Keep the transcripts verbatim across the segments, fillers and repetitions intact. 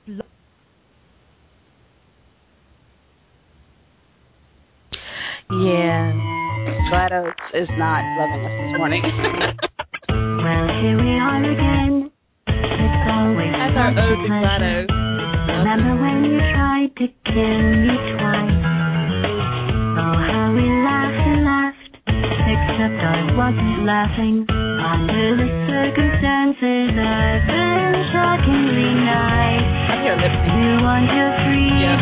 Yeah, GLaDOS is not loving us this morning. Well, here we are again. It's always That's our ode to GLaDOS. Remember when you tried to kill me twice? Oh, how we laughed and laughed. Except I wasn't laughing. Under the circumstances, I've been shockingly nice. I hear lip sync. You want your freedom,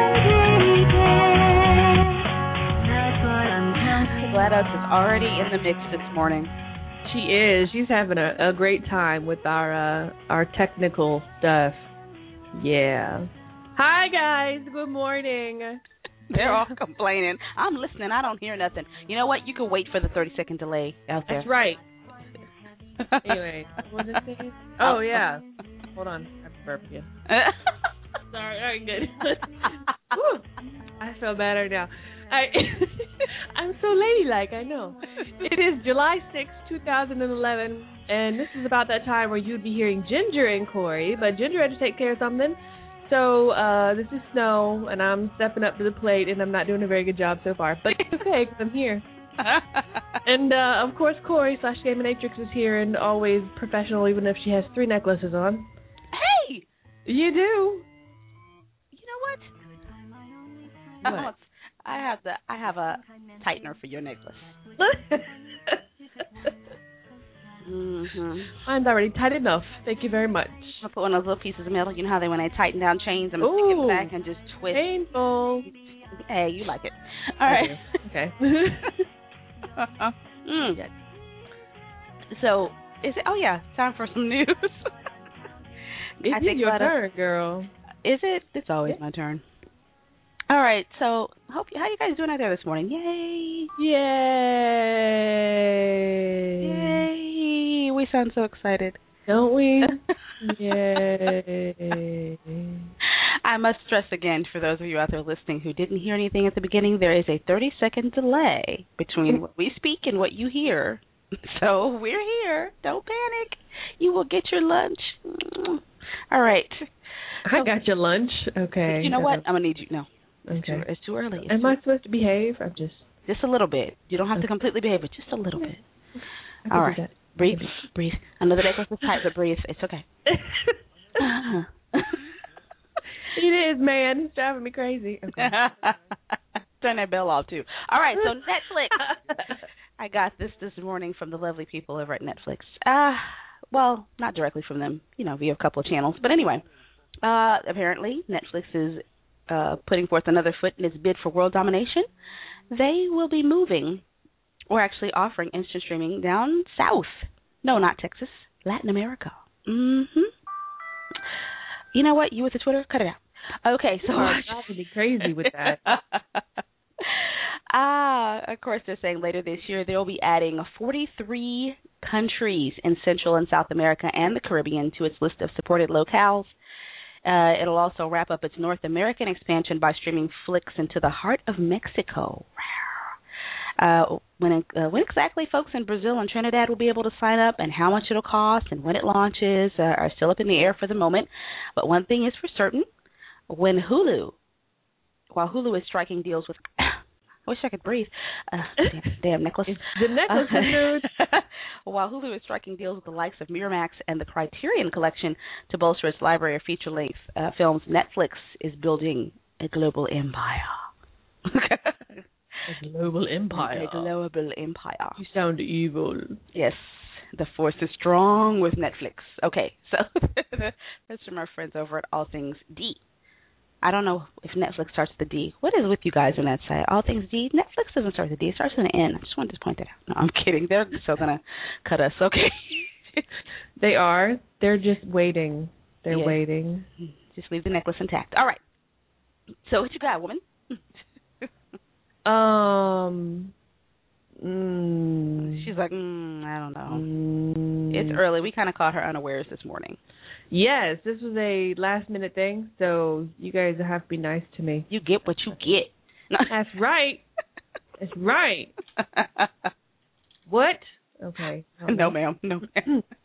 baby. That's what I'm talking GLaDOS is already in the mix this morning. She is. She's having a, a great time with our uh, our technical stuff. Yeah. Hi, guys. Good morning. They're all complaining. I'm listening. I don't hear nothing. You know what? You can wait for the thirty-second delay out there. That's right. Anyway, what was it saying? Oh, yeah. Hold on. I have to burp again. Sorry. All right, good. Whew. I feel better now. I, I'm so ladylike, I know. It is July sixth, twenty eleven, and this is about that time where you'd be hearing Ginger and Corey, but Ginger had to take care of something. So uh, this is Snow, and I'm stepping up to the plate, and I'm not doing a very good job so far. But it's okay, because I'm here. And, uh, of course, Corey slash Gaminatrix is here and always professional, even if she has three necklaces on. Hey! You do. You know what? What? Oh, I have the I have a tightener for your necklace. mm-hmm. Mine's already tight enough. Thank you very much. I'll put one of those little pieces of metal. You know how they when they tighten down chains, I'm gonna stick it back and just twist. Painful. Hey, you like it? All right. Okay. mm. So is it? Oh yeah, time for some news. It's I think your GLaDOS, turn, girl. Is it? It's always yeah. my turn. All right, so hope you, how you guys doing out there this morning? Yay! Yay! Yay! We sound so excited, don't we? Yay! I must stress again for those of you out there listening who didn't hear anything at the beginning, there is a thirty second delay between what we speak and what you hear. So we're here. Don't panic. You will get your lunch. All right. I got your lunch. Okay. You know what? I'm gonna need you. No. Okay. It's too, it's too early. It's Am too, I supposed to behave? I'm just... Just a little bit. You don't have to completely behave, but just a little bit. All right. Breathe. Breathe. I know the necklace is tight, but breathe. It's okay. It is, man. It's driving me crazy. Okay. Turn that bell off, too. All right, so Netflix. I got this this morning from the lovely people over at Netflix. Uh, well, not directly from them, you know, via a couple of channels. But anyway, uh, apparently Netflix is uh, putting forth another foot in its bid for world domination. They will be moving, or actually offering instant streaming down south. No, not Texas. Latin America. Mm-hmm. You know what? You with the Twitter? Cut it out. Okay, so... I'm probably crazy with that. Ah, of course, they're saying later this year they'll be adding forty-three countries in Central and South America and the Caribbean to its list of supported locales. Uh, it'll also wrap up its North American expansion by streaming flicks into the heart of Mexico. Uh, when uh, when exactly folks in Brazil and Trinidad will be able to sign up and how much it'll cost and when it launches uh, are still up in the air for the moment. But one thing is for certain, when Hulu, while Hulu is striking deals with... I wish I could breathe. Uh, damn, damn necklace. The necklace uh, is While Hulu is striking deals with the likes of Miramax and the Criterion Collection to bolster its library of feature-length uh, films, Netflix is building a global empire. A global empire. A global empire. You sound evil. Yes. The force is strong with Netflix. Okay, so that's from our friends over at All Things D. I don't know if Netflix starts with the D. What is with you guys on that site? All Things D? Netflix doesn't start with the D. It starts with an N. I just wanted to point that out. No, I'm kidding. They're still going to cut us. Okay. They are. They're just waiting. They're yeah. waiting. Just leave the necklace intact. All right. So what you got, woman? um... Mm, She's like, mm, I don't know. Mm, It's early. We kind of caught her unawares this morning. Yes, this was a last-minute thing, so you guys have to be nice to me. You get what you get. That's right. That's right. What? Okay. No, ma'am. No, ma'am.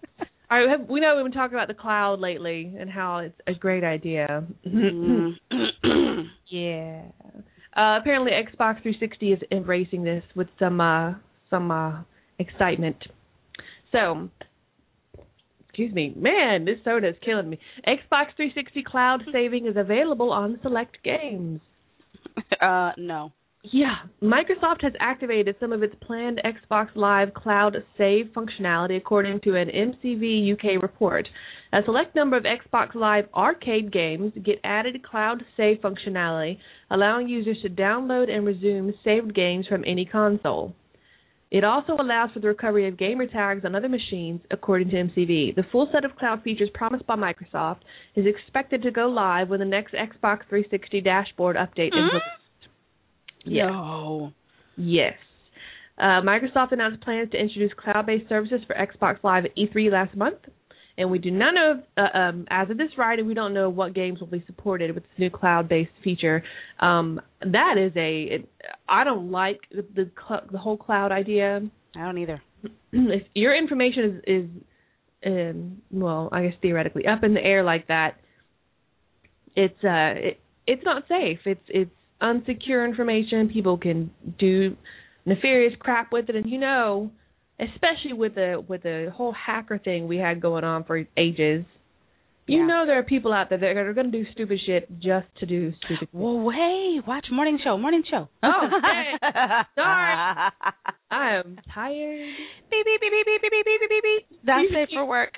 All right, we, have, we know we've been talking about the cloud lately and how it's a great idea. Mm. Yeah. Uh, apparently, Xbox three sixty is embracing this with some uh, some uh, excitement. So, excuse me, man, this soda is killing me. Xbox three sixty cloud saving is available on select games. Uh, no. Yeah, Microsoft has activated some of its planned Xbox Live cloud save functionality, according to an M C V U K report. A select number of Xbox Live arcade games get added cloud save functionality, allowing users to download and resume saved games from any console. It also allows for the recovery of gamer tags on other machines, according to M C V. The full set of cloud features promised by Microsoft is expected to go live when the next Xbox three sixty dashboard update is released. Yes. No. Yes. Uh, Microsoft announced plans to introduce cloud-based services for Xbox Live at E three last month, and we do not know, uh, um, as of this writing, we don't know what games will be supported with this new cloud-based feature. Um, that is a, it, I don't like the the, cl- the whole cloud idea. I don't either. If your information is, is um, well, I guess theoretically up in the air like that, it's uh, it, it's not safe. It's it's unsecure information. People can do nefarious crap with it, and you know, especially with the with the whole hacker thing we had going on for ages, you Yeah. know there are people out there that are going to do stupid shit just to do stupid shit. Well, hey, watch Morning Show. Morning Show. Oh, okay. Sorry. I am tired. Beep, beep, beep, beep, beep, beep, beep, beep, beep, beep. That's safe for work.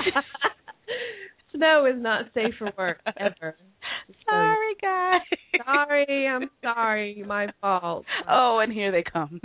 Snow is not safe for work, ever. Sorry, guys. Sorry, I'm sorry. My fault. Oh, and here they come.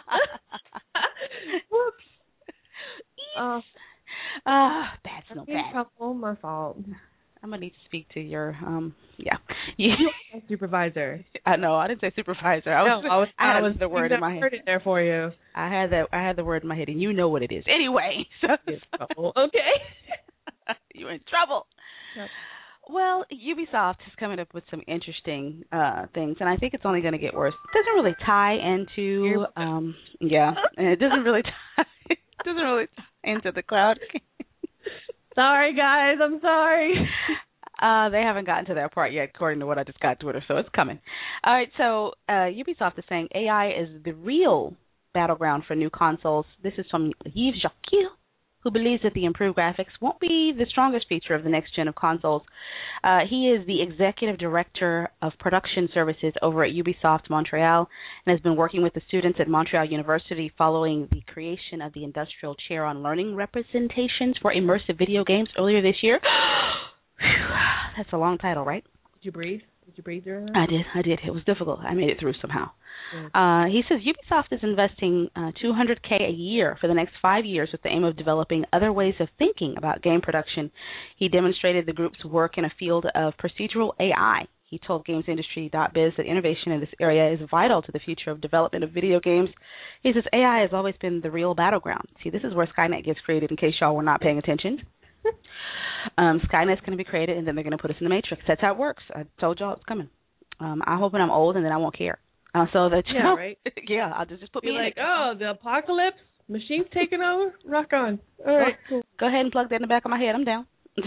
Whoops. Oh, Ah, bad snow, in bad. trouble. My fault. I'm gonna need to speak to your um. Yeah, you. Supervisor. I know. I didn't say supervisor. I was. No, I was. I had I was the word in my head. Heard it there for you. I had that. I had the word in my head, and you know what it is. Anyway, so Oh, okay. you're in trouble. Yep. Well, Ubisoft is coming up with some interesting uh, things, and I think it's only going to get worse. It doesn't really tie into, um, yeah, and it doesn't really tie. It doesn't really tie into the cloud. Sorry, guys. I'm sorry. Uh, they haven't gotten to that part yet, according to what I just got Twitter, so it's coming. All right, so uh, Ubisoft is saying A I is the real battleground for new consoles. This is from Yves Jacques, who believes that the improved graphics won't be the strongest feature of the next gen of consoles. Uh, he is the executive director of production services over at Ubisoft Montreal and has been working with the students at Montreal University following the creation of the industrial chair on learning representations for immersive video games earlier this year. That's a long title, right? Did you breathe? Did you breathe through that? I did. I did. It was difficult. I made it through somehow. Uh, he says Ubisoft is investing uh, two hundred thousand dollars a year for the next five years with the aim of developing other ways of thinking about game production. He demonstrated the group's work in a field of procedural A I. He told GamesIndustry dot biz that innovation in this area is vital to the future of development of video games. He says A I has always been the real battleground. See, this is where Skynet gets created, in case y'all were not paying attention. um, Skynet's going to be created, and then they're going to put us in the Matrix. That's how it works. I told y'all it's coming. Um, I hope when I'm old, and then I won't care. Uh, so that yeah, right. yeah, I'll just just put Be me like, in it. oh, the apocalypse, machines taking over, rock on. All right, cool. Go ahead and plug that in the back of my head. I'm down.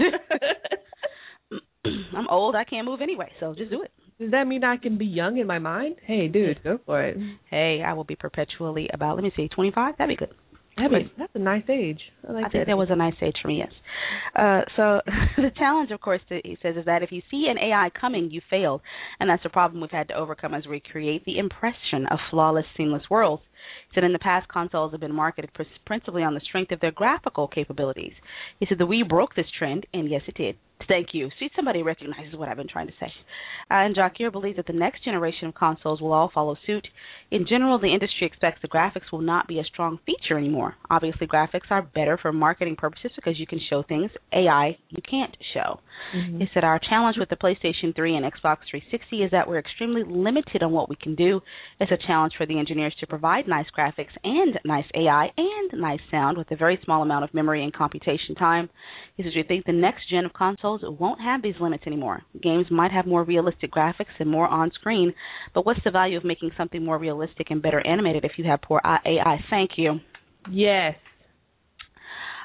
I'm old. I can't move anyway, so just do it. Does that mean I can be young in my mind? Hey, dude, go for it. Hey, I will be perpetually about, let me see, twenty-five? That'd be good. That'd be, that's a nice age. I, like I think that was a nice age for me, yes. Uh, so the challenge, of course, that he says, is that if you see an A I coming, you failed. And that's the problem we've had to overcome as we create the impression of flawless, seamless worlds. He said in the past, consoles have been marketed principally on the strength of their graphical capabilities. He said the Wii broke this trend, and yes, it did. Thank you. See, somebody recognizes what I've been trying to say. Uh, and Jacques believes that the next generation of consoles will all follow suit. In general, the industry expects the graphics will not be a strong feature anymore. Obviously, graphics are better for marketing purposes because you can show things A I you can't show. Mm-hmm. He said our challenge with the PlayStation three and Xbox three sixty is that we're extremely limited on what we can do. It's a challenge for the engineers to provide nice graphics and nice A I and nice sound with a very small amount of memory and computation time. He says we think the next gen of consoles won't have these limits anymore. Games might have more realistic graphics and more on-screen, but what's the value of making something more realistic and better animated if you have poor A I? Thank you. Yes.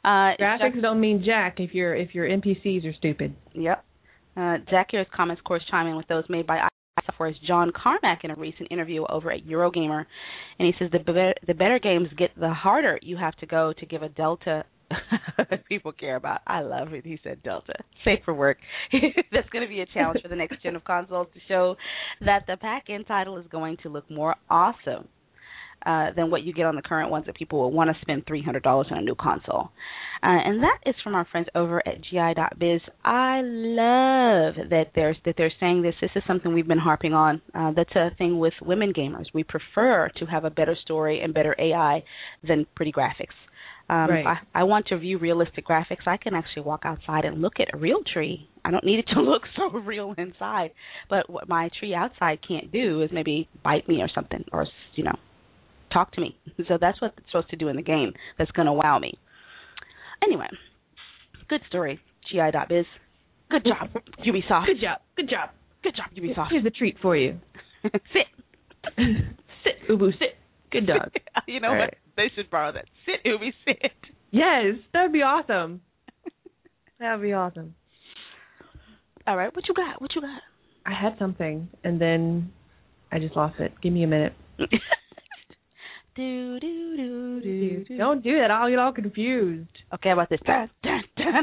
Uh, Graphics Jack- don't mean jack if your if your N P Cs are stupid. Yep. Uh, Jack here's comments, of course, chime in with those made by iSoftware's John Carmack in a recent interview over at Eurogamer, and he says the be- the better games get, the harder you have to go to give a delta. People care about. I love it. He said delta. Safe for work. That's going to be a challenge for the next gen of consoles to show that the pack-in title is going to look more awesome uh, than what you get on the current ones that people will want to spend three hundred dollars on a new console. Uh, and that is from our friends over at G I dot biz. I love that they're, that they're saying this. This is something we've been harping on. Uh, that's a thing with women gamers. We prefer to have a better story and better A I than pretty graphics. Um, right. if I, I want to view realistic graphics, I can actually walk outside and look at a real tree. I don't need it to look so real inside. But what my tree outside can't do is maybe bite me or something, or, you know, talk to me. So that's what it's supposed to do in the game that's going to wow me. Anyway, good story, G I dot biz. Good job, Ubisoft. Good job. Good job. Good job, Ubisoft. Here's a treat for you. Sit. Sit, Ubu, sit. Good dog. You know All what? right. They should borrow that. Sit, Ubi, sit. Yes, that'd be awesome. That'd be awesome. All right, what you got? What you got? I had something, and then I just lost it. Give me a minute. do, do, do, do, do. Don't do that. I'll get all confused. Okay, how about this? Dun, dun, dun.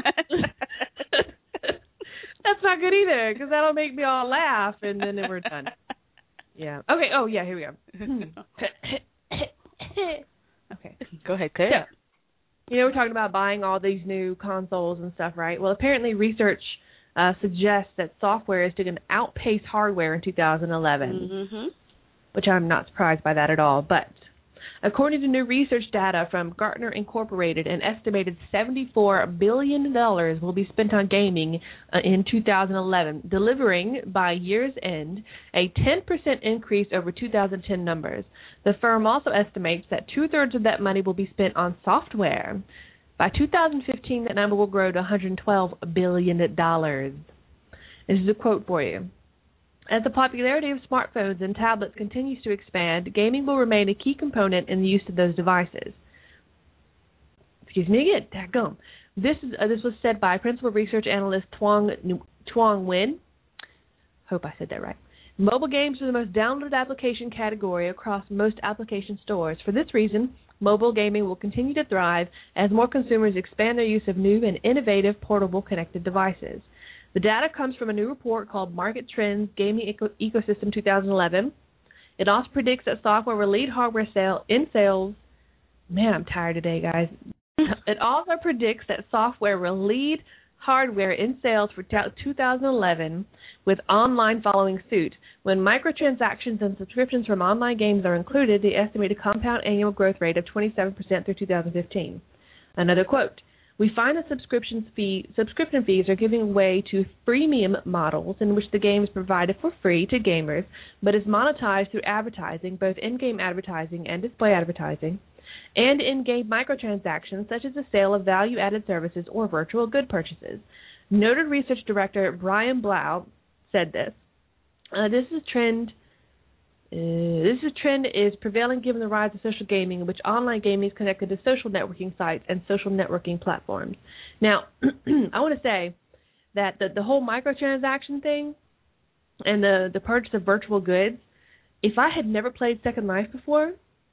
That's not good either, because that'll make me all laugh, and then we're done. Yeah. Okay. Oh, yeah, here we go. Okay. Go ahead, Kurt. So, you know, we're talking about buying all these new consoles and stuff, right? Well, apparently research uh, suggests that software is going to outpace hardware in two thousand eleven, Mm-hmm. which I'm not surprised by that at all. But according to new research data from Gartner Incorporated, an estimated seventy-four billion dollars will be spent on gaming uh, in two thousand eleven, delivering by year's end a ten percent increase over two thousand ten numbers. The firm also estimates that two-thirds of that money will be spent on software. By two thousand fifteen, that number will grow to one hundred twelve billion dollars. This is a quote for you. As the popularity of smartphones and tablets continues to expand, gaming will remain a key component in the use of those devices. Excuse me again, dadgum. This is uh, this was said by principal research analyst Tuong Tuong Nguyen. Hope I said that right. Mobile games are the most downloaded application category across most application stores. For this reason, mobile gaming will continue to thrive as more consumers expand their use of new and innovative portable connected devices. The data comes from a new report called Market Trends Gaming Eco- Ecosystem twenty eleven. It also predicts that software will lead hardware sale in sales. Man, I'm tired today, guys. It also predicts that software will lead hardware in sales for two thousand eleven, with online following suit. When microtransactions and subscriptions from online games are included, the estimated compound annual growth rate of twenty-seven percent through two thousand fifteen. Another quote. We find that subscription fee, subscription fees are giving way to freemium models in which the game is provided for free to gamers, but is monetized through advertising, both in-game advertising and display advertising, and in-game microtransactions such as the sale of value-added services or virtual good purchases. Noted research director Brian Blau said this. Uh, this is a trend. Uh, this is trend is prevailing given the rise of social gaming, in which online gaming is connected to social networking sites and social networking platforms. Now, I want to say that the, the whole microtransaction thing and the, the purchase of virtual goods, if I had never played Second Life before,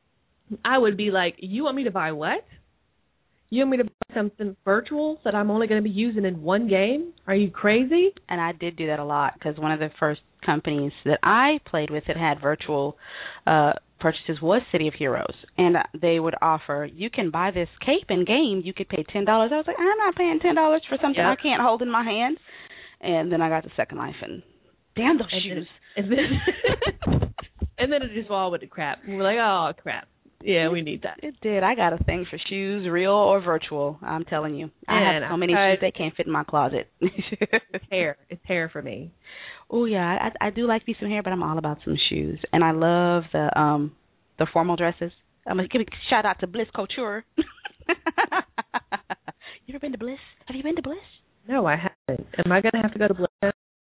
I would be like, you want me to buy what? You want me to buy something virtual that I'm only going to be using in one game? Are you crazy? And I did do that a lot because one of the first companies that I played with that had virtual uh, purchases was City of Heroes. And they would offer, you can buy this cape in game, you could pay ten dollars. I was like, I'm not paying ten dollars for something yep. I can't hold in my hand. And then I got the Second Life and damn those and shoes. Then, and, then, and then it just all went to crap. And we're like, oh, crap. Yeah, we need that. It did. I got a thing for shoes, real or virtual. I'm telling you. I and have so many I, shoes they can't fit in my closet. It's hair. It's hair for me. Oh yeah, I, I do like me some hair, but I'm all about some shoes, and I love the um the formal dresses. I'm gonna give a shout out to Bliss Couture. You ever been to Bliss? Have you been to Bliss? No, I haven't. Am I gonna have to go to Bliss?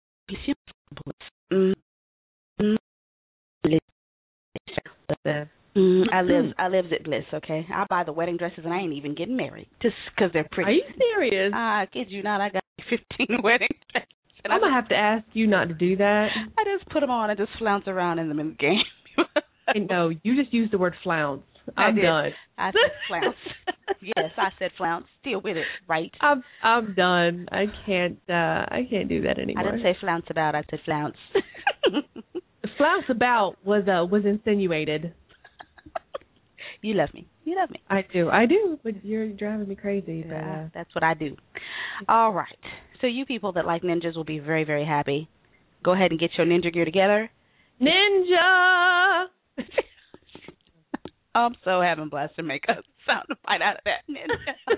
Bliss. Mm-hmm. Mm, I live I lives at Bliss, okay? I buy the wedding dresses and I ain't even getting married just because they're pretty. Are you serious? I kid you not. I got fifteen wedding dresses. I'm going to have to ask you not to do that. I just put them on and just flounce around in them in the game. And no, you just used the word flounce. I'm I done. I said flounce. Yes, I said flounce. Still with it, right? I'm I'm done. I can't uh, I can't do that anymore. I didn't say flounce about. I said flounce. Flounce about was uh, was insinuated. You love me. You love me. I do. I do. But you're driving me crazy. Yeah, but, uh, that's what I do. All right. So you people that like ninjas will be very, very happy. Go ahead and get your ninja gear together. Ninja! I'm so having blessed to make a sound bite out of that ninja.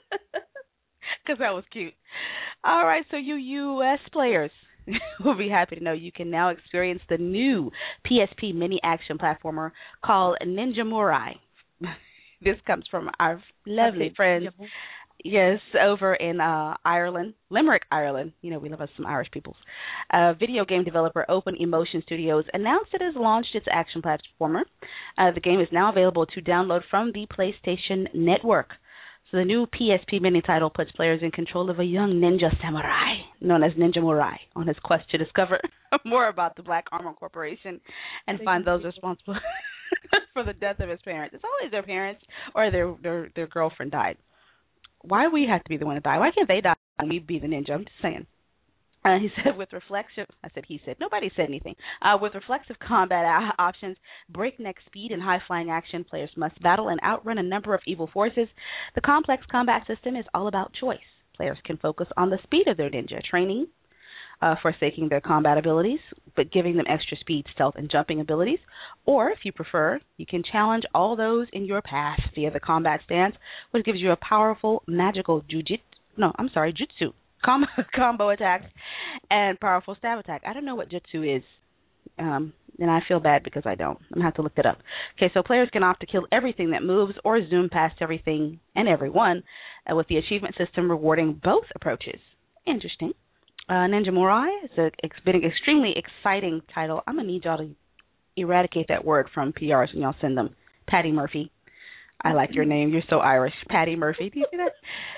Because that was cute. All right. So you U S players will be happy to know you can now experience the new P S P mini action platformer called Ninja Murai. This comes from our lovely friends, yes, over in uh, Ireland, Limerick, Ireland. You know, we love us some Irish peoples. Uh, video game developer Open Emotion Studios announced it has launched its action platformer. Uh, the game is now available to download from the PlayStation Network. So the new P S P mini title puts players in control of a young ninja samurai known as Ninja Murai on his quest to discover more about the Black Armor Corporation and find those responsible for the death of his parents. It's always their parents or their their, their girlfriend died. Why do we have to be the one to die? Why can't they die and we be the ninja? I'm just saying. Uh, he said with reflexive, I said he said, nobody said anything. Uh, with reflexive combat a- options, breakneck speed, and high-flying action, players must battle and outrun a number of evil forces. The complex combat system is all about choice. Players can focus on the speed of their ninja training, uh, forsaking their combat abilities, but giving them extra speed, stealth, and jumping abilities. Or, if you prefer, you can challenge all those in your path via the combat stance, which gives you a powerful magical jujitsu, no, I'm sorry, jutsu. Com- combo attacks and powerful stab attack. I don't know what jutsu is, um, and I feel bad because I don't. I'm going to have to look that up. Okay, so players can opt to kill everything that moves or zoom past everything and everyone, uh, with the achievement system rewarding both approaches. Interesting. Uh, Ninja Murai is a, it's been an extremely exciting title. I'm going to need y'all to eradicate that word from P Rs when y'all send them. Patty Murphy. I like your name. You're so Irish. Patty Murphy. Do you see that?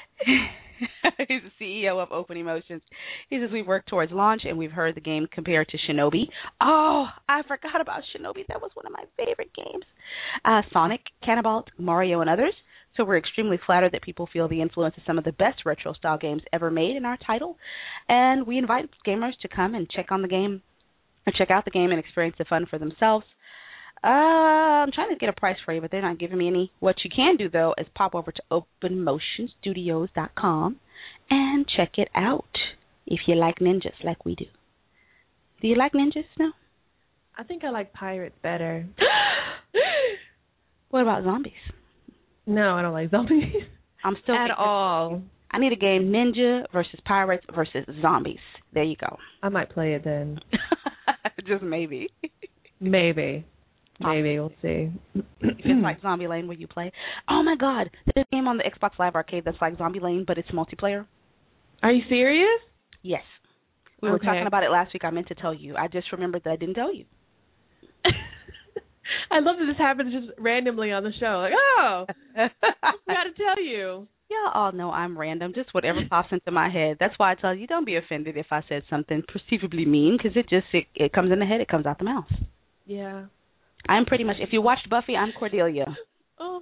He's the C E O of Open Emotions. He says we've worked towards launch and we've heard the game compared to Shinobi. Oh, I forgot about Shinobi. That was one of my favorite games. Uh, Sonic, Cannonball, Mario, and others. So we're extremely flattered that people feel the influence of some of the best retro-style games ever made in our title. And we invite gamers to come and check on the game, or check out the game and experience the fun for themselves. Uh, I'm trying to get a price for you, but they're not giving me any. What you can do, though, is pop over to open motion studios dot com and check it out if you like ninjas like we do. Do you like ninjas? No? I think I like pirates better. What about zombies? No, I don't like zombies. I'm still At all. I need a game ninja versus pirates versus zombies. There you go. I might play it then. Just maybe. Maybe. Maybe, we'll see. It's like Zombie Lane where you play. Oh, my God. There's a game on the Xbox Live Arcade that's like Zombie Lane, but it's multiplayer. Are you serious? Yes. We okay. were talking about it last week. I meant to tell you. I just remembered that I didn't tell you. I love that this happens just randomly on the show. Like, oh, I got to tell you. Y'all all know I'm random, just whatever pops into my head. That's why I tell you, don't be offended if I said something perceivably mean, because it just, it, it comes in the head, it comes out the mouth. Yeah. I'm pretty much, if you watched Buffy, I'm Cordelia. Oh,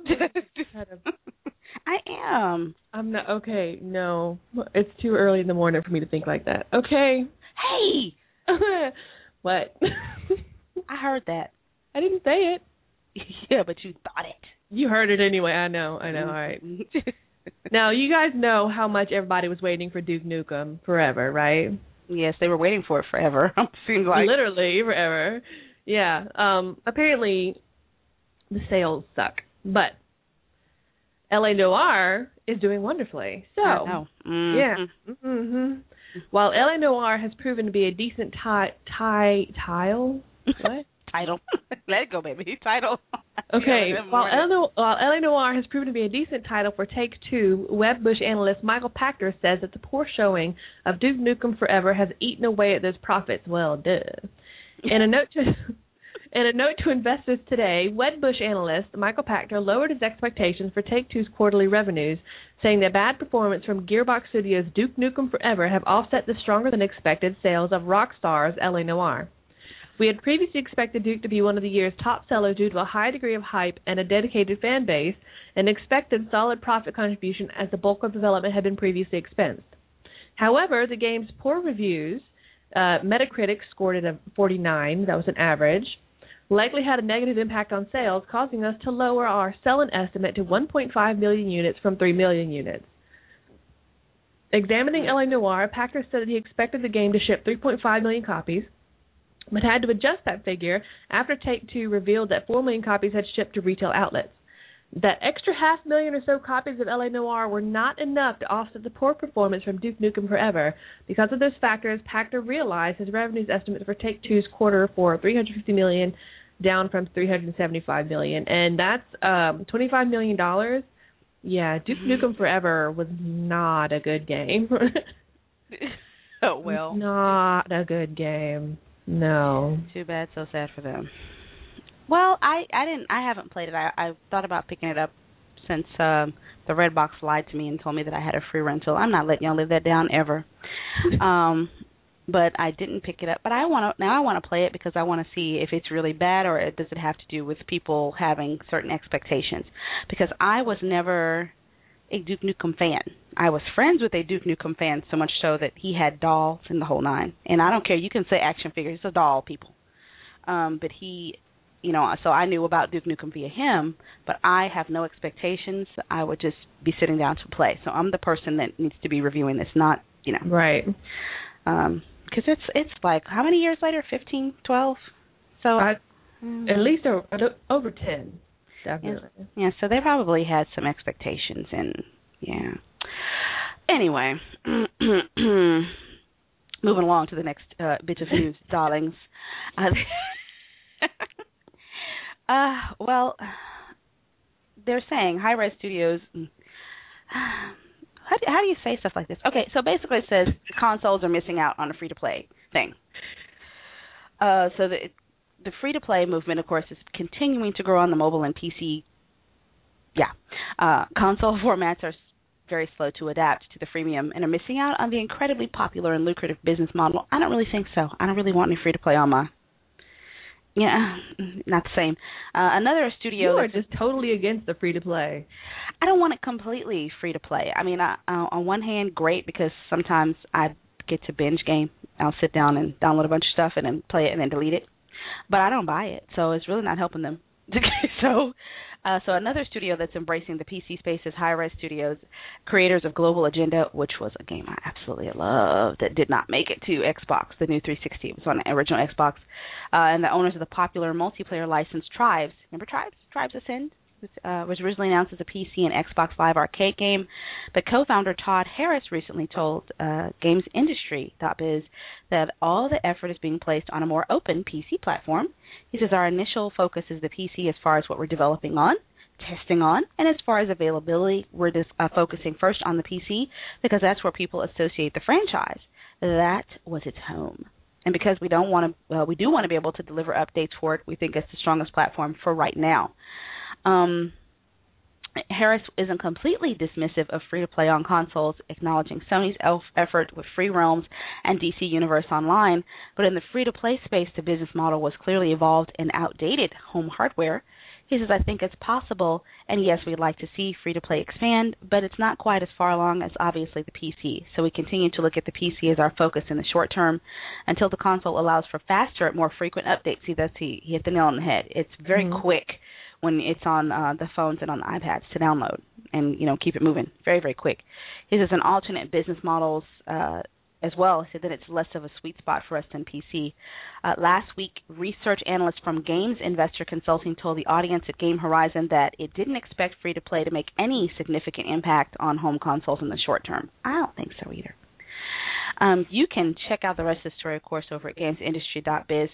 I am. I'm not, okay, no. It's too early in the morning for me to think like that. Okay. Hey! What? I heard that. I didn't say it. Yeah, but you thought it. You heard it anyway. I know, I know, all right. Now, you guys know how much everybody was waiting for Duke Nukem forever, right? Yes, they were waiting for it forever. Seems like. Literally forever. Yeah. Um, apparently, the sales suck. But L A Noire is doing wonderfully. So, mm-hmm. yeah. Mm-hmm. While L A Noire has proven to be a decent tie, tie, tile? What? Title. Let it go, baby. Title. Okay. While L A Noire has proven to be a decent title for Take-Two, Webbush analyst Michael Pachter says that the poor showing of Duke Nukem Forever has eaten away at those profits. Well, duh. In a note to In a note to investors today, Wedbush analyst Michael Pachter lowered his expectations for Take-Two's quarterly revenues, saying that bad performance from Gearbox Studios' Duke Nukem Forever have offset the stronger-than-expected sales of Rockstar's L A. Noire. We had previously expected Duke to be one of the year's top sellers due to a high degree of hype and a dedicated fan base, and expected solid profit contribution as the bulk of development had been previously expensed. However, the game's poor reviews, uh, Metacritic scored it a forty-nine, that was an average, likely had a negative impact on sales, causing us to lower our sell-in estimate to one point five million units from three million units. Examining L A. Noire, Pachter said that he expected the game to ship three point five million copies, but had to adjust that figure after Take-Two revealed that four million copies had shipped to retail outlets. That extra half million or so copies of L A. Noire were not enough to offset the poor performance from Duke Nukem Forever. Because of those factors, Pachter realized his revenues estimate for Take-Two's quarter for three hundred fifty million dollars, down from three hundred seventy-five million dollars, and that's um, twenty-five million dollars. Yeah, Duke Nukem Forever was not a good game. Oh, well. Not a good game. No. Too bad, so sad for them. Well, I, I didn't. I haven't played it. I, I thought about picking it up since um, the Redbox lied to me and told me that I had a free rental. I'm not letting y'all live that down ever. um, but I didn't pick it up. But I want to now. I want to play it because I want to see if it's really bad or does it have to do with people having certain expectations. Because I was never a Duke Nukem fan. I was friends with a Duke Nukem fan so much so that he had dolls in the whole nine. And I don't care. You can say action figures. It's a doll, people. Um, but he. You know, so I knew about Duke Nukem via him, but I have no expectations. I would just be sitting down to play. So I'm the person that needs to be reviewing this, not, you know. Right. Um, because it's it's like, how many years later? fifteen, twelve? So I, mm, at least over, over ten, definitely. Yeah, yeah, so they probably had some expectations, and, yeah. Anyway, moving along to the next uh, bit of news, darlings. Uh, Uh, well, they're saying Hi-Res Studios. How do, how do you say stuff like this? Okay, so basically it says consoles are missing out on a free-to-play thing. Uh, so the the free-to-play movement, of course, is continuing to grow on the mobile and P C. Yeah, uh, console formats are very slow to adapt to the freemium and are missing out on the incredibly popular and lucrative business model. I don't really think so. I don't really want any free-to-play on my. Yeah, not the same. Uh, another studio. You are just totally against the free-to-play. I don't want it completely free-to-play. I mean, I, uh, on one hand, great, because sometimes I get to binge game. I'll sit down and download a bunch of stuff and then play it and then delete it. But I don't buy it, so it's really not helping them. so uh, so another studio that's embracing the P C space is Hi-Res Studios, creators of Global Agenda, which was a game I absolutely loved that did not make it to Xbox, the new three sixty. It was on the original Xbox. Uh, and the owners of the popular multiplayer license Tribes. Remember Tribes? Tribes Ascend? It uh, was originally announced as a P C and Xbox Live arcade game. But co-founder Todd Harris recently told uh, Games Industry dot biz that all the effort is being placed on a more open P C platform. He says our initial focus is the P C as far as what we're developing on, testing on, and as far as availability, we're just uh, focusing first on the P C because that's where people associate the franchise. That was its home. And because we don't want to, uh, we do want to be able to deliver updates for it, we think it's the strongest platform for right now. Um, Harris isn't completely dismissive of free-to-play on consoles, acknowledging Sony's elf effort with Free Realms and D C Universe Online, but in the free-to-play space, the business model was clearly evolved and outdated home hardware. He says, I think it's possible, and yes, we'd like to see free-to-play expand, but it's not quite as far along as obviously the P C. So we continue to look at the P C as our focus in the short term until the console allows for faster, more frequent updates. See, that's he, he hit the nail on the head. It's very mm-hmm. quick when it's on uh, the phones and on the iPads to download and, you know, keep it moving. Very, very quick. He says an alternate business models uh, as well. He said that it's less of a sweet spot for us than P C. Uh, last week, research analysts from Games Investor Consulting told the audience at Game Horizon that it didn't expect free-to-play to make any significant impact on home consoles in the short term. I don't think so either. Um, you can check out the rest of the story, of course, over at Games Industry dot biz.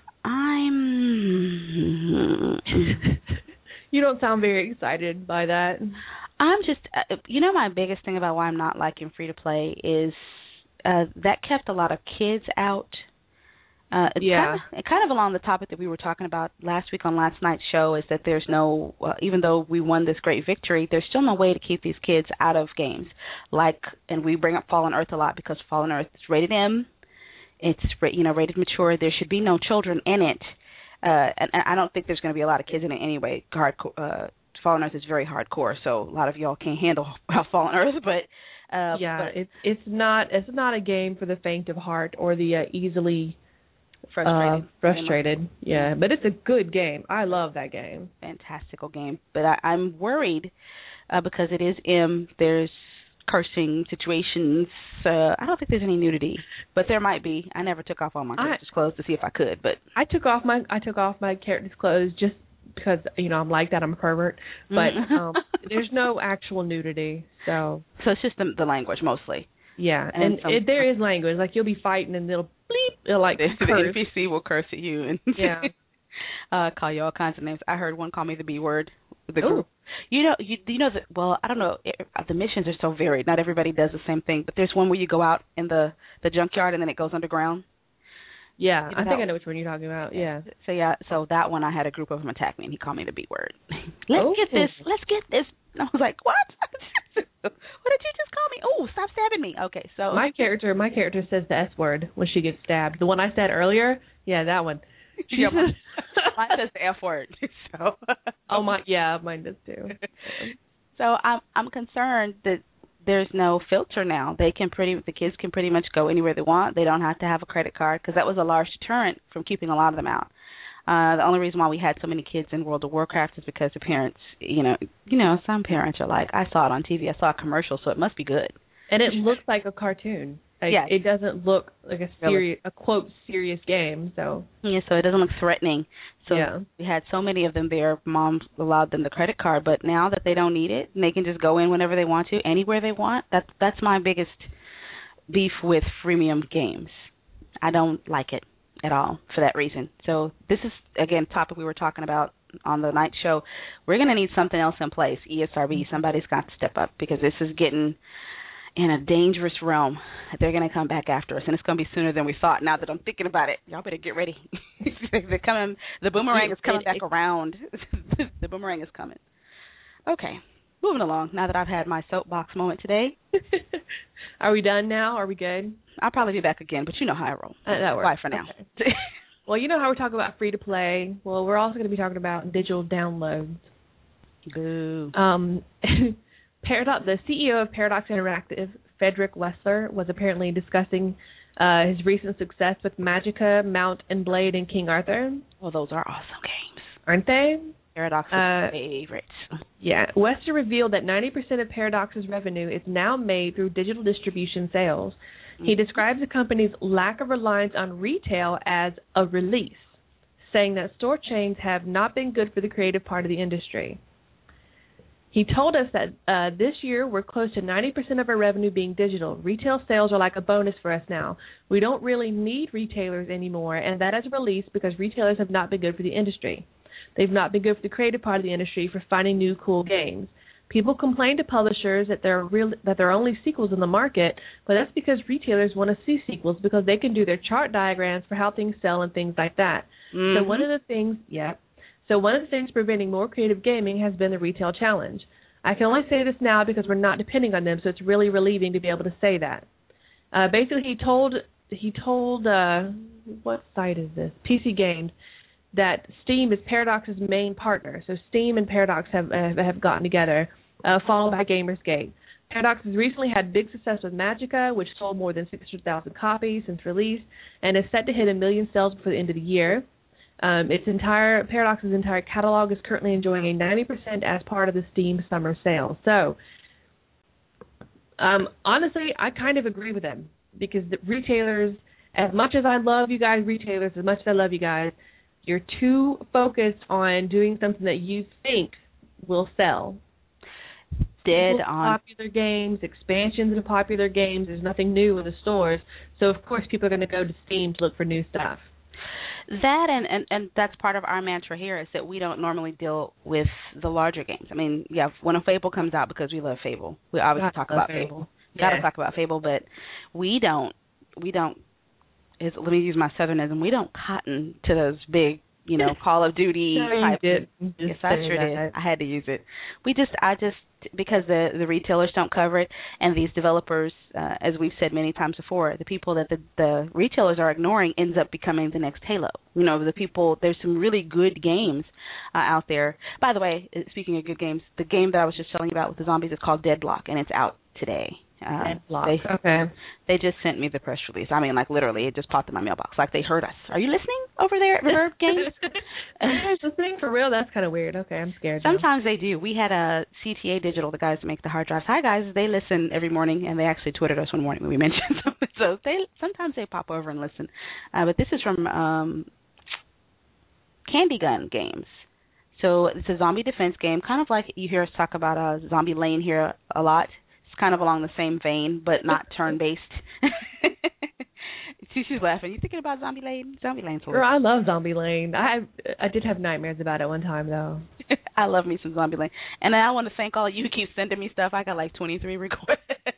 I'm... You don't sound very excited by that. I'm just... Uh, you know, my biggest thing about why I'm not liking free-to-play is uh, that kept a lot of kids out. Uh, it's Yeah. kind of, kind of along the topic that we were talking about last week on last night's show is that there's no, uh, even though we won this great victory, there's still no way to keep these kids out of games. Like, and we bring up Fallen Earth a lot because Fallen Earth is rated M. It's, you know, rated mature. There should be no children in it. Uh, and, and I don't think there's going to be a lot of kids in it anyway. Hardcore, uh, Fallen Earth is very hardcore, so a lot of y'all can't handle Fallen Earth, but uh, yeah, but it's it's not it's not a game for the faint of heart or the uh, easily frustrated. Uh, frustrated, yeah, but it's a good game. I love that game. Fantastical game, but I, I'm worried uh, because it is M. There's cursing situations. Uh, I don't think there's any nudity, but there might be. I never took off all my characters' I, clothes to see if I could, but I took off my I took off my character's clothes just because you know I'm like that. I'm a pervert, but um, there's no actual nudity, so so it's just the, the language mostly. Yeah, and, and some, it, there is language. Like you'll be fighting and it'll bleep. It'll like the, curse. the N P C will curse at you and yeah, uh, call you all kinds of names. I heard one call me the B word. The Ooh. group. You know, you, you know that. Well, I don't know. It, the missions are so varied. Not everybody does the same thing. But there's one where you go out in the the junkyard and then it goes underground. Yeah, you know I think that, I know which one you're talking about. Yeah. So yeah, so that one I had a group of them attack me and he called me the B word. Let's oh. get this. Let's get this. And I was like, what? What did you just call me? Oh, stop stabbing me. Okay, so my character, my character says the S word when she gets stabbed. The one I said earlier, yeah, that one. She yeah, says, mine says the F word. So. Oh my, yeah, mine does too. So I'm I'm concerned that there's no filter now. They can pretty the kids can pretty much go anywhere they want. They don't have to have a credit card because that was a large deterrent from keeping a lot of them out. Uh, the only reason why we had so many kids in World of Warcraft is because the parents, you know, you know, some parents are like, I saw it on T V, I saw a commercial, so it must be good. And it looks like a cartoon. Like, yeah, it doesn't look like a serious, a quote serious game. So yeah, so it doesn't look threatening. So yeah. we had so many of them there. Mom allowed them the credit card, but now that they don't need it, and they can just go in whenever they want to, anywhere they want. That's that's my biggest beef with freemium games. I don't like it at all for that reason. So this is, again, a topic we were talking about on the night show. We're going to need something else in place, E S R B. Somebody's got to step up because this is getting in a dangerous realm. They're going to come back after us, and it's going to be sooner than we thought now that I'm thinking about it. Y'all better get ready. They're coming. The boomerang is coming back around. The boomerang is coming. Okay, moving along now that I've had my soapbox moment today. Are we done now? Are we good? I'll probably be back again, but you know how I roll. Uh, that works. Bye for now. Okay. Well, you know how we're talking about free to play. Well, we're also going to be talking about digital downloads. Boo. Um, Paradox, the C E O of Paradox Interactive, Frederick Lessler, was apparently discussing uh, his recent success with Magicka, Mount and Blade, and King Arthur. Well, those are awesome games, aren't they? Paradox's uh, favorites. Yeah. Wester revealed that ninety percent of Paradox's revenue is now made through digital distribution sales. Mm-hmm. He describes the company's lack of reliance on retail as a release, saying that store chains have not been good for the creative part of the industry. He told us that uh, this year we're close to ninety percent of our revenue being digital. Retail sales are like a bonus for us now. We don't really need retailers anymore, and that is a release because retailers have not been good for the industry. They've not been good for the creative part of the industry for finding new cool games. People complain to publishers that there are real, that there are only sequels in the market, but that's because retailers want to see sequels because they can do their chart diagrams for how things sell and things like that. Mm-hmm. So one of the things, yeah. So one of the things preventing more creative gaming has been the retail challenge. I can only say this now because we're not depending on them, so it's really relieving to be able to say that. Uh, basically, he told he told uh, what site is this? P C Games, that Steam is Paradox's main partner. So Steam and Paradox have have, have gotten together, uh, followed by Gamersgate. Paradox has recently had big success with Magicka, which sold more than six hundred thousand copies since release, and is set to hit a million sales before the end of the year. Um, its entire Paradox's entire catalog is currently enjoying a ninety percent as part of the Steam summer sale. So, um, honestly, I kind of agree with them because the retailers, as much as I love you guys, retailers, as much as I love you guys, you're too focused on doing something that you think will sell. Dead on. Popular games, expansions of popular games. There's nothing new in the stores, so of course people are going to go to Steam to look for new stuff. That and, and, and that's part of our mantra here is that we don't normally deal with the larger games. I mean, yeah, when a Fable comes out, because we love Fable, we obviously God, talk about Fable. Fable. We got to yeah. talk about Fable, but we don't we don't is, let me use my southernism, we don't cotton to those big, you know, Call of Duty no, type. You did. Yes, I sure that. did. I had to use it. We just, I just, because the the retailers don't cover it, and these developers, uh, as we've said many times before, the people that the, the retailers are ignoring ends up becoming the next Halo. You know, the people, there's some really good games uh, out there. By the way, speaking of good games, the game that I was just telling you about with the zombies is called Deadlock, and it's out today. Uh, Deadlock. They, okay. They just sent me the press release. I mean, like, literally, it just popped in my mailbox. Like, they heard us. Are you listening over there at Reverb Games? Are you guys listening? For real? That's kind of weird. Okay, I'm scared Sometimes now. they do. We had a C T A Digital, the guys that make the hard drives. Hi, guys. They listen every morning, and they actually tweeted us one morning when we mentioned something. So they sometimes they pop over and listen. Uh, but this is from um, Candy Gun Games. So it's a zombie defense game, kind of like you hear us talk about uh, Zombie Lane here a lot. It's kind of along the same vein, but not turn-based. She's laughing. You thinking about Zombie Lane? Zombie Lane's Girl, I love Zombie Lane. I I did have nightmares about it one time, though. I love me some Zombie Lane. And I want to thank all of you who keep sending me stuff. I got like twenty-three requests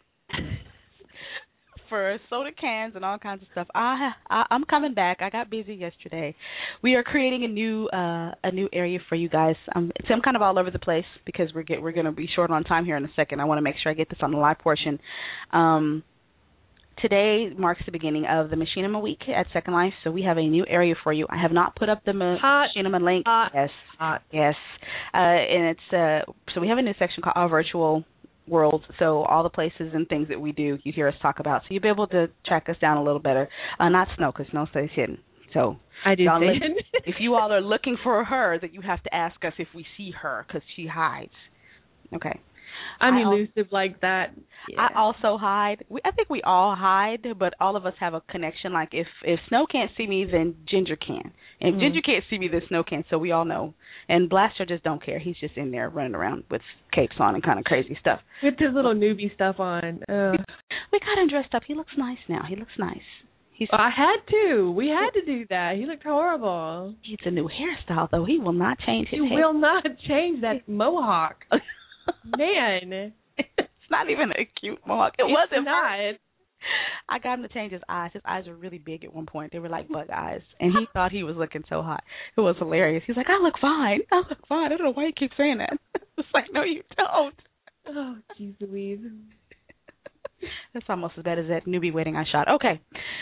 for soda cans and all kinds of stuff. I, I I'm coming back. I got busy yesterday. We are creating a new uh, a new area for you guys. Um, so I'm kind of all over the place because we're get we're going to be short on time here in a second. I want to make sure I get this on the live portion. Um, today marks the beginning of the Machinima Week at Second Life, so we have a new area for you. I have not put up the Ma- Machinima link. Hot. Yes, Hot. yes, uh, and it's uh, so we have a new section called our virtual world, so all the places and things that we do, you hear us talk about. So you'll be able to track us down a little better. Uh, not Snow, because Snow stays hidden. So I do look, hidden. if you all are looking for her, that you have to ask us if we see her, because she hides. Okay. I'm I elusive al- like that. Yeah. I also hide. We, I think we all hide, but all of us have a connection. Like if, if Snow can't see me, then Ginger can. And if mm-hmm. Ginger can't see me, then Snow can, so we all know. And Blaster just don't care. He's just in there running around with capes on and kind of crazy stuff. With his little newbie stuff on. Uh. We got him dressed up. He looks nice now. He looks nice. He's. I had to. We had to do that. He looked horrible. It's a new hairstyle, though. He will not change his he hair. He will not change that mohawk. Man. It's not even a cute mohawk. It it's wasn't. Not. I got him to change his eyes. His eyes were really big at one point. They were like bug eyes. And he thought he was looking so hot. It was hilarious. He's like, I look fine. I look fine. I don't know why you keep saying that. It's like, no, you don't. Oh, jeez Louise. That's almost as bad as that newbie wedding I shot. Okay.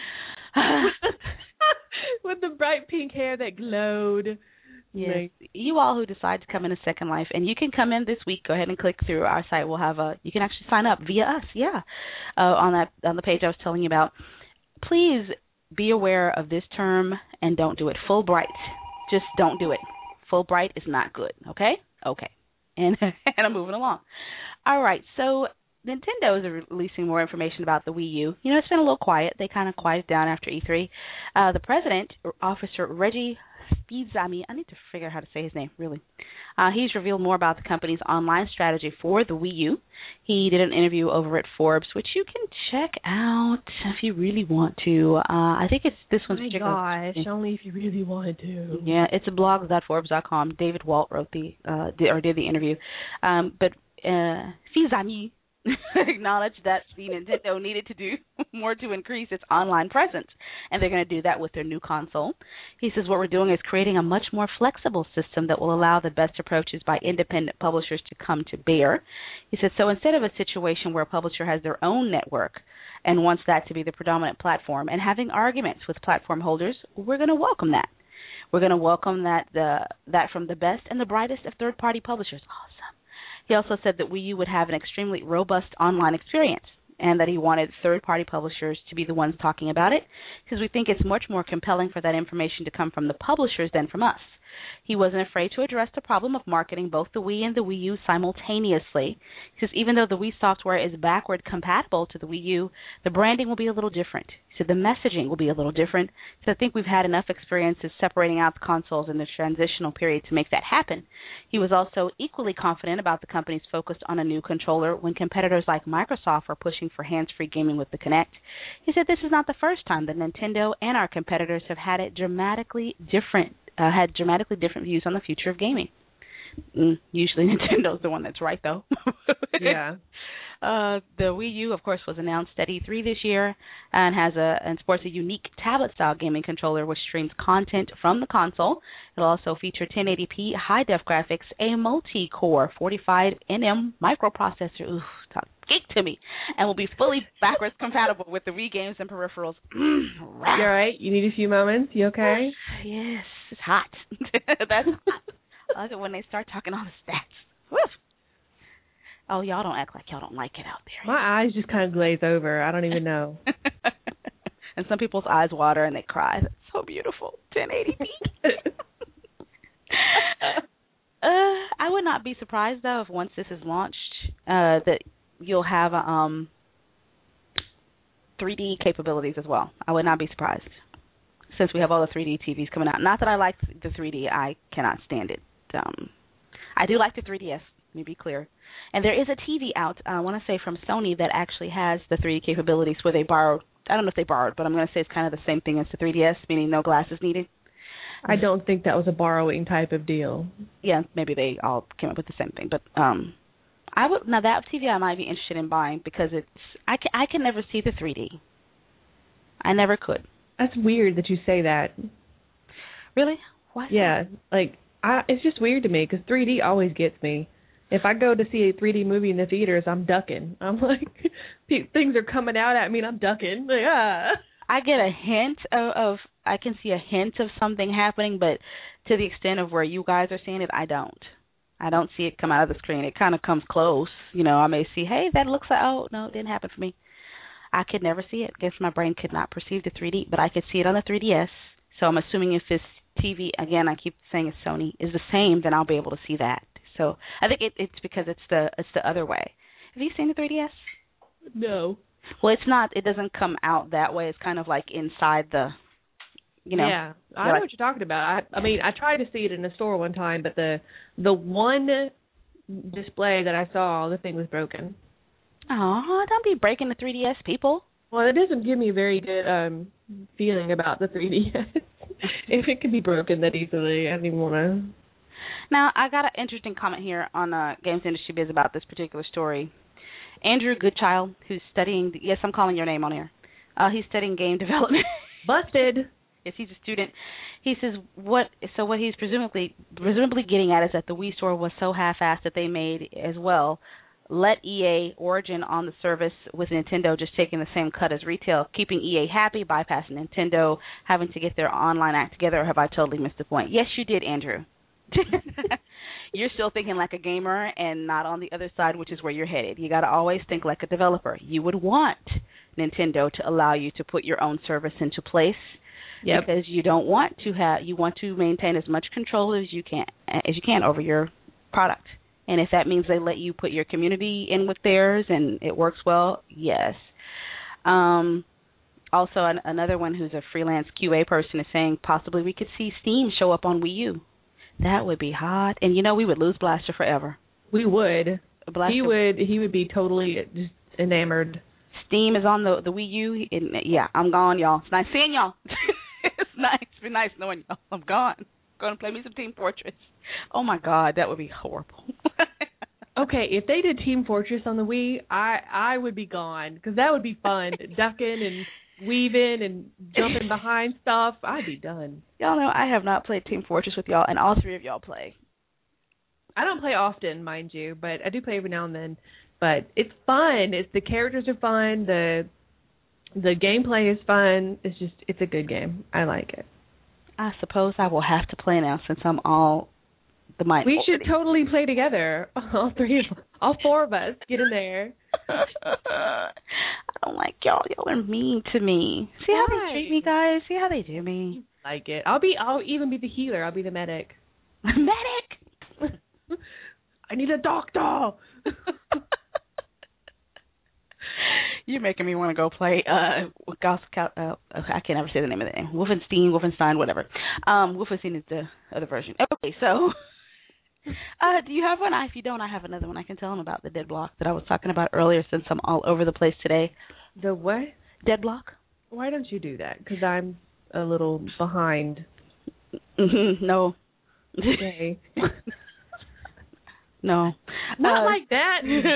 With the bright pink hair that glowed. Yes. Like, you all who decide to come in a Second Life, and you can come in this week, go ahead and click through our site. We'll have a, you can actually sign up via us, yeah, uh, on that on the page I was telling you about. Please be aware of this term and don't do it. Fulbright. Just don't do it. Fulbright is not good, okay? Okay. And, and I'm moving along. All right, so Nintendo is releasing more information about the Wii U. You know, it's been a little quiet. They kind of quieted down after E three. Uh, the president, Officer Reggie Fils-Aimé, I need to figure out how to say his name, really. Uh, he's revealed more about the company's online strategy for the Wii U. He did an interview over at Forbes, which you can check out if you really want to. Uh, I think it's this one's. Oh my gosh, only if you really wanted to. Yeah, it's a blog dot forbes dot com. David Walt wrote the uh, did, or did the interview, um, but uh, Fils-Aimé acknowledged that the Nintendo needed to do more to increase its online presence, and they're going to do that with their new console. He says what we're doing is creating a much more flexible system that will allow the best approaches by independent publishers to come to bear. He says, so instead of a situation where a publisher has their own network and wants that to be the predominant platform and having arguments with platform holders, we're going to welcome that. We're going to welcome that uh, that from the best and the brightest of third-party publishers. Awesome. He also said that Wii U would have an extremely robust online experience and that he wanted third-party publishers to be the ones talking about it because we think it's much more compelling for that information to come from the publishers than from us. He wasn't afraid to address the problem of marketing both the Wii and the Wii U simultaneously because even though the Wii software is backward compatible to the Wii U, the branding will be a little different. He said the messaging will be a little different. So I think we've had enough experiences separating out the consoles in the transitional period to make that happen. He was also equally confident about the company's focus on a new controller when competitors like Microsoft are pushing for hands-free gaming with the Kinect. He said this is not the first time that Nintendo and our competitors have had it dramatically different, uh, had dramatically different views on the future of gaming. Mm, usually Nintendo's the one that's right, though. Yeah. Uh, the Wii U, of course, was announced at E three this year and has a and sports a unique tablet-style gaming controller which streams content from the console. It'll also feature ten eighty p high-def graphics, a multi-core forty-five nanometer microprocessor. Ooh, talk geek to me, and will be fully backwards compatible with the Wii games and peripherals. You all right? You need a few moments? You okay? Yes, it's hot. That's hot. I like it when they start talking all the stats. Woo. Oh, y'all don't act like y'all don't like it out there. My eyes just kind of glaze over. I don't even know. And some people's eyes water and they cry. That's so beautiful. ten eighty p. uh, I would not be surprised, though, if once this is launched, uh, that you'll have um, three D capabilities as well. I would not be surprised, since we have all the three D T Vs coming out. Not that I like the three D. I cannot stand it. Um, I do like the three D S, let me be clear. And there is a T V out, uh, I want to say from Sony, that actually has the three D capabilities where they borrowed, I don't know if they borrowed, but I'm going to say it's kind of the same thing as the three D S, meaning no glasses needed. I don't think that was a borrowing type of deal. Yeah, maybe they all came up with the same thing. But um, I would now that T V I might be interested in buying because it's I can, I can never see the three D. I never could. That's weird that you say that. Really? Why? Yeah, like, I, it's just weird to me because three D always gets me. If I go to see a three D movie in the theaters, I'm ducking. I'm like, things are coming out at me and I'm ducking. Like, ah. I get a hint of, of, I can see a hint of something happening, but to the extent of where you guys are seeing it, I don't. I don't see it come out of the screen. It kind of comes close. You know, I may see, hey, that looks like, oh, no, it didn't happen for me. I could never see it. I guess my brain could not perceive the three D, but I could see it on the three D S. So I'm assuming if this T V, again, I keep saying it's Sony, is the same, then I'll be able to see that. So I think it, it's because it's the it's the other way. Have you seen the three D S? No. Well, it's not. It doesn't come out that way. It's kind of like inside the, you know. Yeah, I know like, what you're talking about. I I mean, I tried to see it in the store one time, but the the one display that I saw, the thing was broken. Oh, don't be breaking the three D S, people. Well, it doesn't give me a very good um feeling about the three D S. If it can be broken that easily, I don't even want to. Now, I got an interesting comment here on uh, Games Industry Biz about this particular story. Andrew Goodchild, who's studying, yes, I'm calling your name on here. Uh, he's studying game development. Busted. Yes, he's a student. He says what. So what he's presumably presumably getting at is that the Wii store was so half-assed that they made as well. Let E A Origin on the service with Nintendo just taking the same cut as retail, keeping E A happy, bypassing Nintendo, having to get their online act together. Or have I totally missed the point? Yes, you did, Andrew. You're still thinking like a gamer and not on the other side, which is where you're headed. You got to always think like a developer. You would want Nintendo to allow you to put your own service into place, yep. because you don't want to have you want to maintain as much control as you can as you can over your product. And if that means they let you put your community in with theirs and it works well, yes. Um, also, an, another one who's a freelance Q A person is saying possibly we could see Steam show up on Wii U. That would be hot. And, you know, we would lose Blaster forever. We would. Blaster. He would He would be totally just enamored. Steam is on the, the Wii U. And, yeah, I'm gone, y'all. It's nice seeing y'all. It's nice. It's been nice knowing y'all. I'm gone. Going to play me some Team Fortress. Oh, my God. That would be horrible. Okay, if they did Team Fortress on the Wii, I, I would be gone. Because that would be fun. Ducking and weaving and jumping behind stuff. I'd be done. Y'all know I have not played Team Fortress with y'all, and all three of y'all play. I don't play often, mind you, but I do play every now and then. But it's fun. It's the characters are fun. The the gameplay is fun. It's just it's a good game. I like it. I suppose I will have to play now since I'm all the might. We should totally play together. All three of all four of us get in there. I don't like y'all. Y'all are mean to me. See how Why? they treat me, guys? See how they do me? Like it. I'll be. I'll even be the healer. I'll be the medic. Medic. I need a doctor. You're making me want to go play. Uh, Gauss, uh, I can't ever say the name of the name. Wolfenstein, Wolfenstein, whatever. Um, Wolfenstein is the other version. Okay, so. Uh, do you have one? If you don't, I have another one. I can tell them about the dead block that I was talking about earlier since I'm all over the place today. The what? Dead block. Why don't you do that? Because I'm a little behind. Mm-hmm. No. Okay. No. Not uh, like that.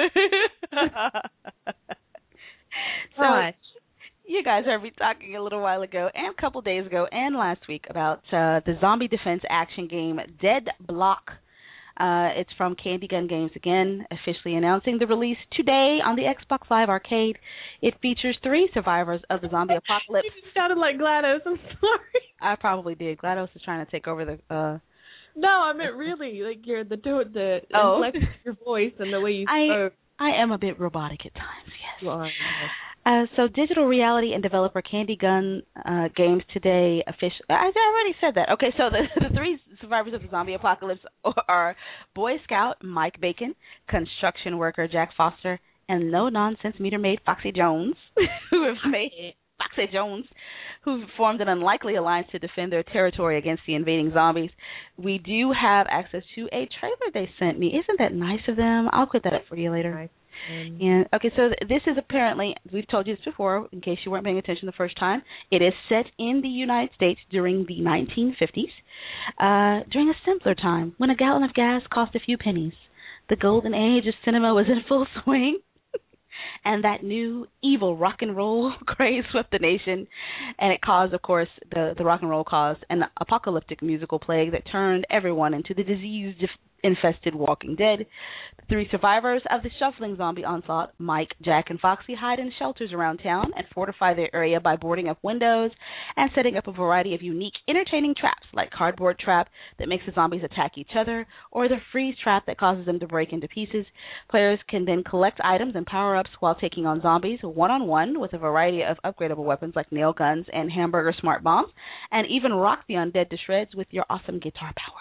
So, Gosh. You guys heard me talking a little while ago and a couple days ago and last week about uh, the zombie defense action game Dead Block. Uh, it's from Candy Gun Games again, officially announcing the release today on the Xbox Live Arcade. It features three survivors of the zombie apocalypse. You sounded like GLaDOS. I'm sorry. I probably did. GLaDOS is trying to take over the. Uh, no, I meant really like your the the oh. inflection of your voice and the way you I, spoke. I am a bit robotic at times. Yes. You are. Yes. Uh, so digital reality and developer Candy Gun uh, Games today official. I, I already said that. Okay, so the, the three survivors of the zombie apocalypse are Boy Scout Mike Bacon, construction worker Jack Foster, and no-nonsense meter maid Foxy Jones, who have made Foxy Jones, who formed an unlikely alliance to defend their territory against the invading zombies. We do have access to a trailer they sent me. Isn't that nice of them? I'll put that up for you later. Nice. Um, And okay, so this is apparently, we've told you this before, in case you weren't paying attention the first time, it is set in the United States during the nineteen fifties, uh, during a simpler time when a gallon of gas cost a few pennies. The golden age of cinema was in full swing, and that new evil rock and roll craze swept the nation, and it caused, of course, the, the rock and roll caused an apocalyptic musical plague that turned everyone into the disease-infested Walking Dead. The three survivors of the shuffling zombie onslaught, Mike, Jack, and Foxy, hide in shelters around town and fortify their area by boarding up windows and setting up a variety of unique, entertaining traps, like cardboard trap that makes the zombies attack each other, or the freeze trap that causes them to break into pieces. Players can then collect items and power-ups while taking on zombies one-on-one with a variety of upgradable weapons like nail guns and hamburger smart bombs, and even rock the undead to shreds with your awesome guitar power.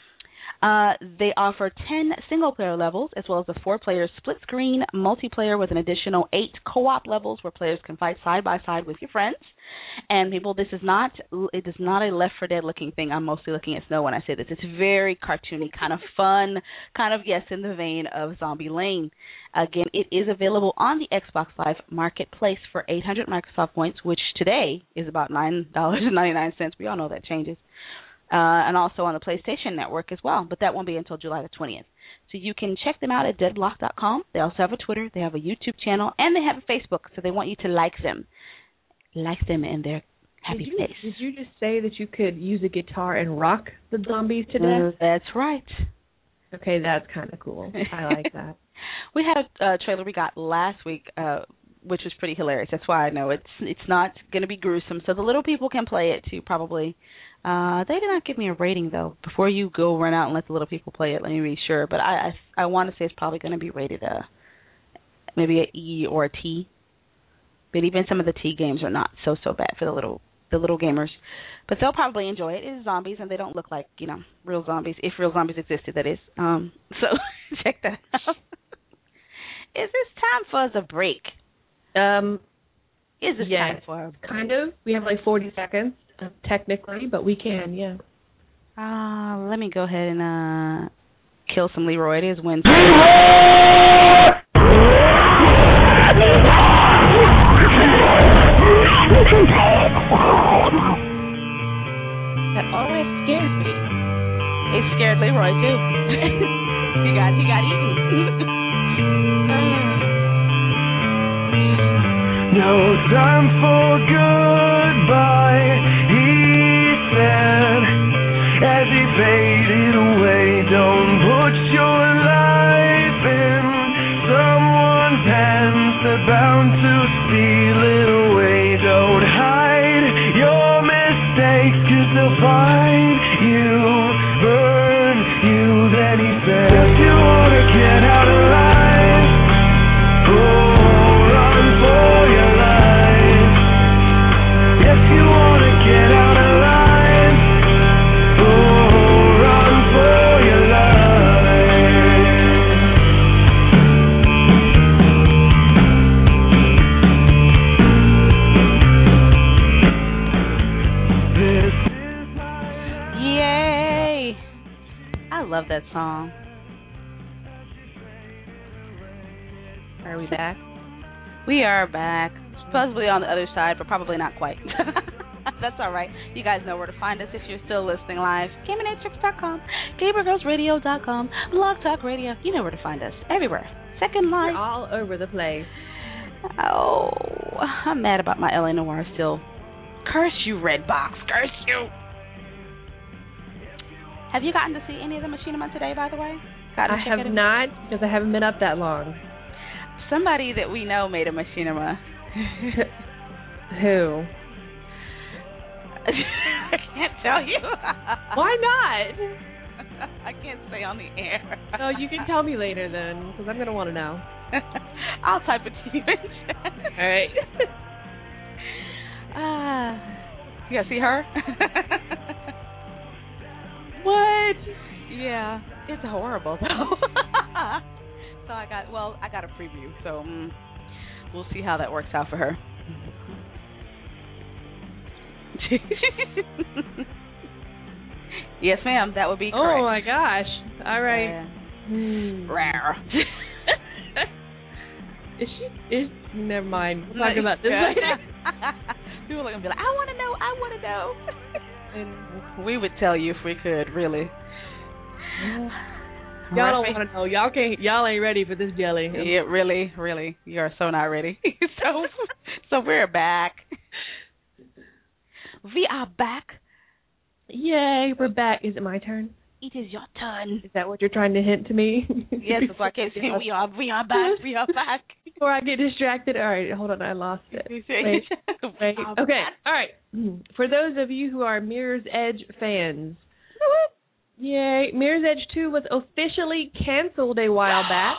Uh, they offer ten single-player levels as well as a four-player split-screen multiplayer with an additional eight co-op levels where players can fight side-by-side with your friends. And people, this is not it is not a Left four Dead-looking thing. I'm mostly looking at Snow when I say this. It's very cartoony, kind of fun, kind of, yes, in the vein of Zombie Lane. Again, it is available on the Xbox Live Marketplace for eight hundred Microsoft points, which today is about nine dollars and ninety-nine cents. We all know that changes. Uh, and also on the PlayStation Network as well, but that won't be until July the twentieth. So you can check them out at deadblock dot com. They also have a Twitter, they have a YouTube channel, and they have a Facebook, so they want you to like them. Like them in their happy did you, place. Did you just say that you could use a guitar and rock the zombies to death? Uh, that's right. Okay, that's kind of cool. I like that. We had a uh, trailer we got last week, uh, which was pretty hilarious. That's why I know it's it's not going to be gruesome, so the little people can play it too, probably. Uh, they did not give me a rating, though. Before you go run out and let the little people play it, let me be sure. But I, I, I want to say it's probably going to be rated a, maybe an E or a T. But even some of the T games are not so, so bad for the little the little gamers. But they'll probably enjoy it. It is zombies, and they don't look like, you know, real zombies, if real zombies existed, that is. Um, so check that out. Is this time for us a break? Um, is this yeah, time for a break? Kind of. We have like forty seconds. Uh, technically, but we can, yeah. Uh, let me go ahead and uh, kill some Leroy. It is Wednesday. That always scared me. It scared Leroy, too. he got he got eaten. No time for goodbye, he said, as he faded away. Don't put your life in someone's hands. They're bound to steal it away. Don't hide your mistakes, 'cause they'll find you, burn you. Then he said, if you wanna get out alive, oh, run for your life. If you wanna get out alive, oh, run for your life. This is my Yay! I love that song. Are we back? We are back. Supposedly on the other side, but probably not quite. That's all right. You guys know where to find us if you're still listening live. Gaming Atrix dot com, Gamer Girls Radio dot com, Blog Talk Radio. You know where to find us. Everywhere. Second Life. We're all over the place. Oh, I'm mad about my L A Noire still. Curse you, Redbox. Curse you. Have you gotten to see any of the Machinima today, by the way? Gotten I have not, because I haven't been up that long. Somebody that we know made a Machinima. Who? I can't tell you. Why not? I can't say on the air. No, you can tell me later then, because I'm going to want to know. I'll type it to you in chat. All right. Ah, uh, you gotta see her? What? Yeah, it's horrible though. So I got, well, I got a preview, so um, we'll see how that works out for her. Yes, ma'am, that would be correct. Oh my gosh! All right. Yeah. Hmm. Rare. Is she? Is never mind. We'll talk about this later. People are gonna be like, I want to know. I want to know. And we would tell you if we could, really. Y'all don't want to know. Y'all can't. Y'all ain't ready for this jelly. Yeah, really, really. You are so not ready. so, so we're back. We are back. Yay, we're back. Is it my turn? It is your turn. Is that what you're trying to hint to me? Yes, that's why I kept saying we are, we are back, we are back. Before I get distracted. All right, hold on, I lost it. Wait, wait. Okay, all right. For those of you who are Mirror's Edge fans, yay, Mirror's Edge two was officially canceled a while back.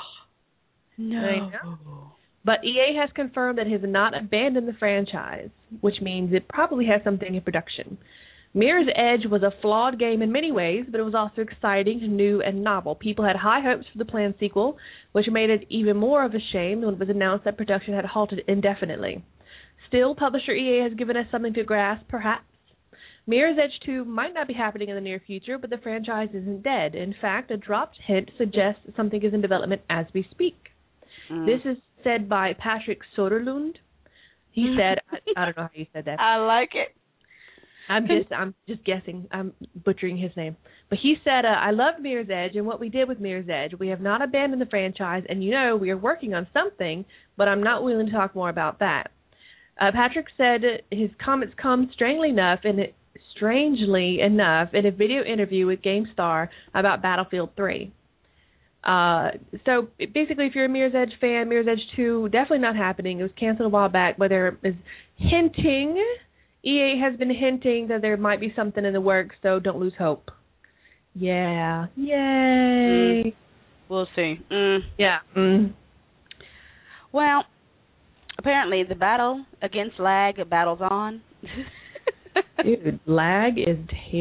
No. But E A has confirmed that it has not abandoned the franchise, which means it probably has something in production. Mirror's Edge was a flawed game in many ways, but it was also exciting, new, and novel. People had high hopes for the planned sequel, which made it even more of a shame when it was announced that production had halted indefinitely. Still, publisher E A has given us something to grasp, perhaps. Mirror's Edge two might not be happening in the near future, but the franchise isn't dead. In fact, a dropped hint suggests something is in development as we speak. Mm. This is said by Patrick Soderlund. He said, I, I don't know how you said that. I like it. I'm just I'm just guessing. I'm butchering his name. But he said, uh, I love Mirror's Edge and what we did with Mirror's Edge. We have not abandoned the franchise, and you know we are working on something, but I'm not willing to talk more about that. Uh, Patrick said his comments come strangely enough, and it, strangely enough, in a video interview with GameStar about Battlefield three. Uh, so basically, if you're a Mirror's Edge fan, Mirror's Edge two definitely not happening. It was canceled a while back, but there is hinting. E A has been hinting that there might be something in the works, so don't lose hope. Yeah. Yay. Mm. We'll see. Mm. Yeah. Mm. Well, apparently the battle against lag battles on. Dude, lag is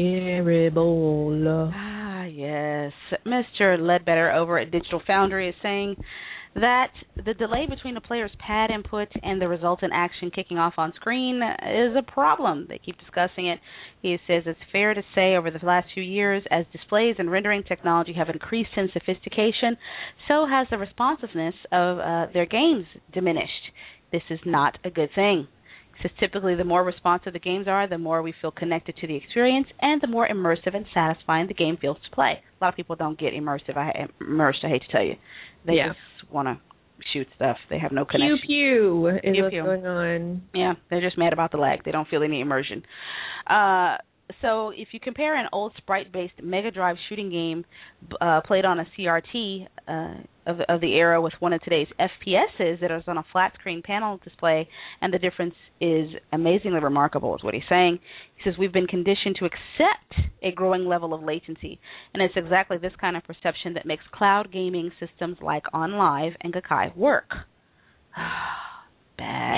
terrible. Ah, yes. Mister Ledbetter over at Digital Foundry is saying that the delay between the player's pad input and the resultant action kicking off on screen is a problem. They keep discussing it. He says it's fair to say over the last few years, as displays and rendering technology have increased in sophistication, so has the responsiveness of uh, their games diminished. This is not a good thing. He says typically the more responsive the games are, the more we feel connected to the experience, and the more immersive and satisfying the game feels to play. A lot of people don't get immersive. I immersed. I hate to tell you. They yeah. just want to shoot stuff. They have no connection. Pew pew is pew, what's pew. going on. Yeah, they're just mad about the lag. They don't feel any immersion. Uh, so if you compare an old sprite-based Mega Drive shooting game uh, played on a C R T uh, of, of the era with one of today's F P S's that is on a flat-screen panel display, and the difference is amazingly remarkable, is what he's saying. He says we've been conditioned to accept a growing level of latency, and it's exactly this kind of perception that makes cloud gaming systems like OnLive and Gaikai work. Bad.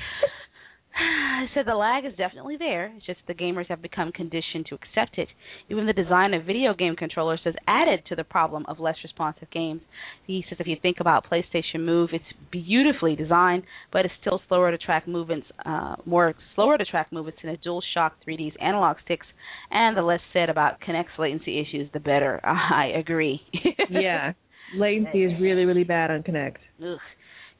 I said the lag is definitely there. It's just the gamers have become conditioned to accept it. Even the design of video game controllers has added to the problem of less responsive games. He says if you think about PlayStation Move, it's beautifully designed, but it's still slower to track movements, uh, more slower to track movements than the DualShock three D's analog sticks. And the less said about Kinect's latency issues, the better. I agree. Yeah, latency is really, really bad on Kinect. Ugh.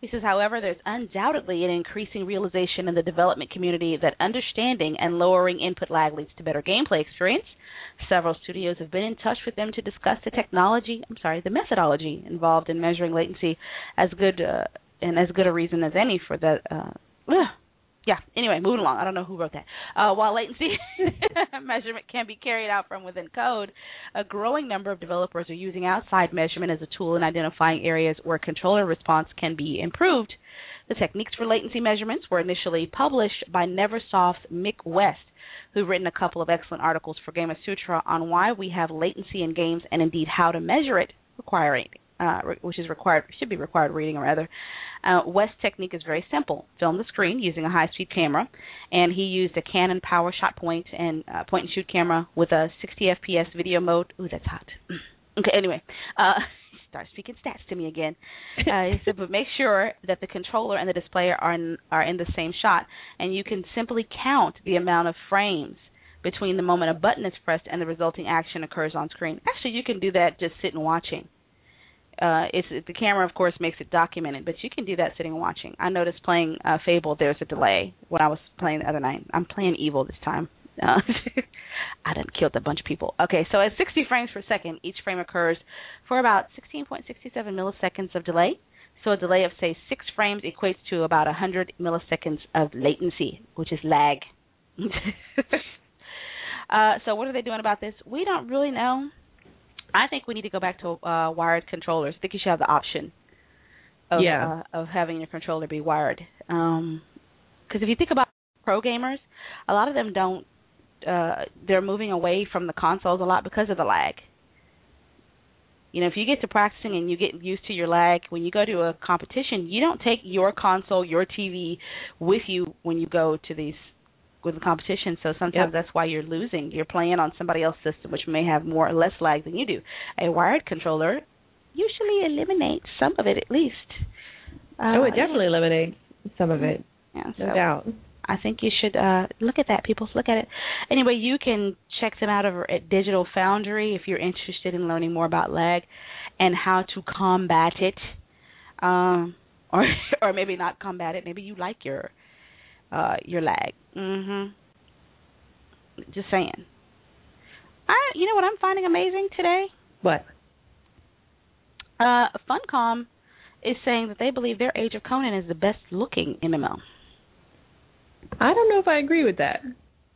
He says, however, there's undoubtedly an increasing realization in the development community that understanding and lowering input lag leads to better gameplay experience. Several studios have been in touch with them to discuss the technology, I'm sorry, the methodology involved in measuring latency as good uh, and as good a reason as any for that. Uh, ugh. Yeah, anyway, moving along. I don't know who wrote that. Uh, while latency measurement can be carried out from within code, a growing number of developers are using outside measurement as a tool in identifying areas where controller response can be improved. The techniques for latency measurements were initially published by Neversoft's Mick West, who've written a couple of excellent articles for Gamasutra on why we have latency in games and indeed how to measure it, requiring Uh, which is required, should be required reading rather. Uh, West's technique is very simple. Film the screen using a high-speed camera, and he used a Canon PowerShot point and uh, point-and-shoot camera with a sixty F P S video mode. Ooh, that's hot. Okay, anyway, uh, start speaking stats to me again. Uh, he said, but make sure that the controller and the display are in, are in the same shot, and you can simply count the amount of frames between the moment a button is pressed and the resulting action occurs on screen. Actually, you can do that just sitting watching. Uh, it's the camera, of course, makes it documented, but you can do that sitting and watching. I noticed playing uh, Fable, there's a delay when I was playing the other night. I'm playing Evil this time. Uh, I done killed a bunch of people. Okay, so at sixty frames per second, each frame occurs for about sixteen point six seven milliseconds of delay. So a delay of, say, six frames equates to about one hundred milliseconds of latency, which is lag. uh, so what are they doing about this? We don't really know. I think we need to go back to uh, wired controllers. I think you should have the option of, yeah. uh, of having your controller be wired. Because um, if you think about pro gamers, a lot of them don't, uh, they're moving away from the consoles a lot because of the lag. You know, if you get to practicing and you get used to your lag, when you go to a competition, you don't take your console, your T V with you when you go to these with the competition, so sometimes yep. that's why you're losing. You're playing on somebody else's system, which may have more or less lag than you do. A wired controller usually eliminates some of it, at least. Uh, oh, it definitely eliminates some of it, yeah, so no doubt. I think you should uh, look at that, people. Look at it. Anyway, you can check them out over at Digital Foundry if you're interested in learning more about lag and how to combat it, um, or or maybe not combat it. Maybe you like your Uh, your lag. Mhm. Just saying. I, you know what I'm finding amazing today? What? Uh, Funcom is saying that they believe their Age of Conan is the best looking M M O. I don't know if I agree with that.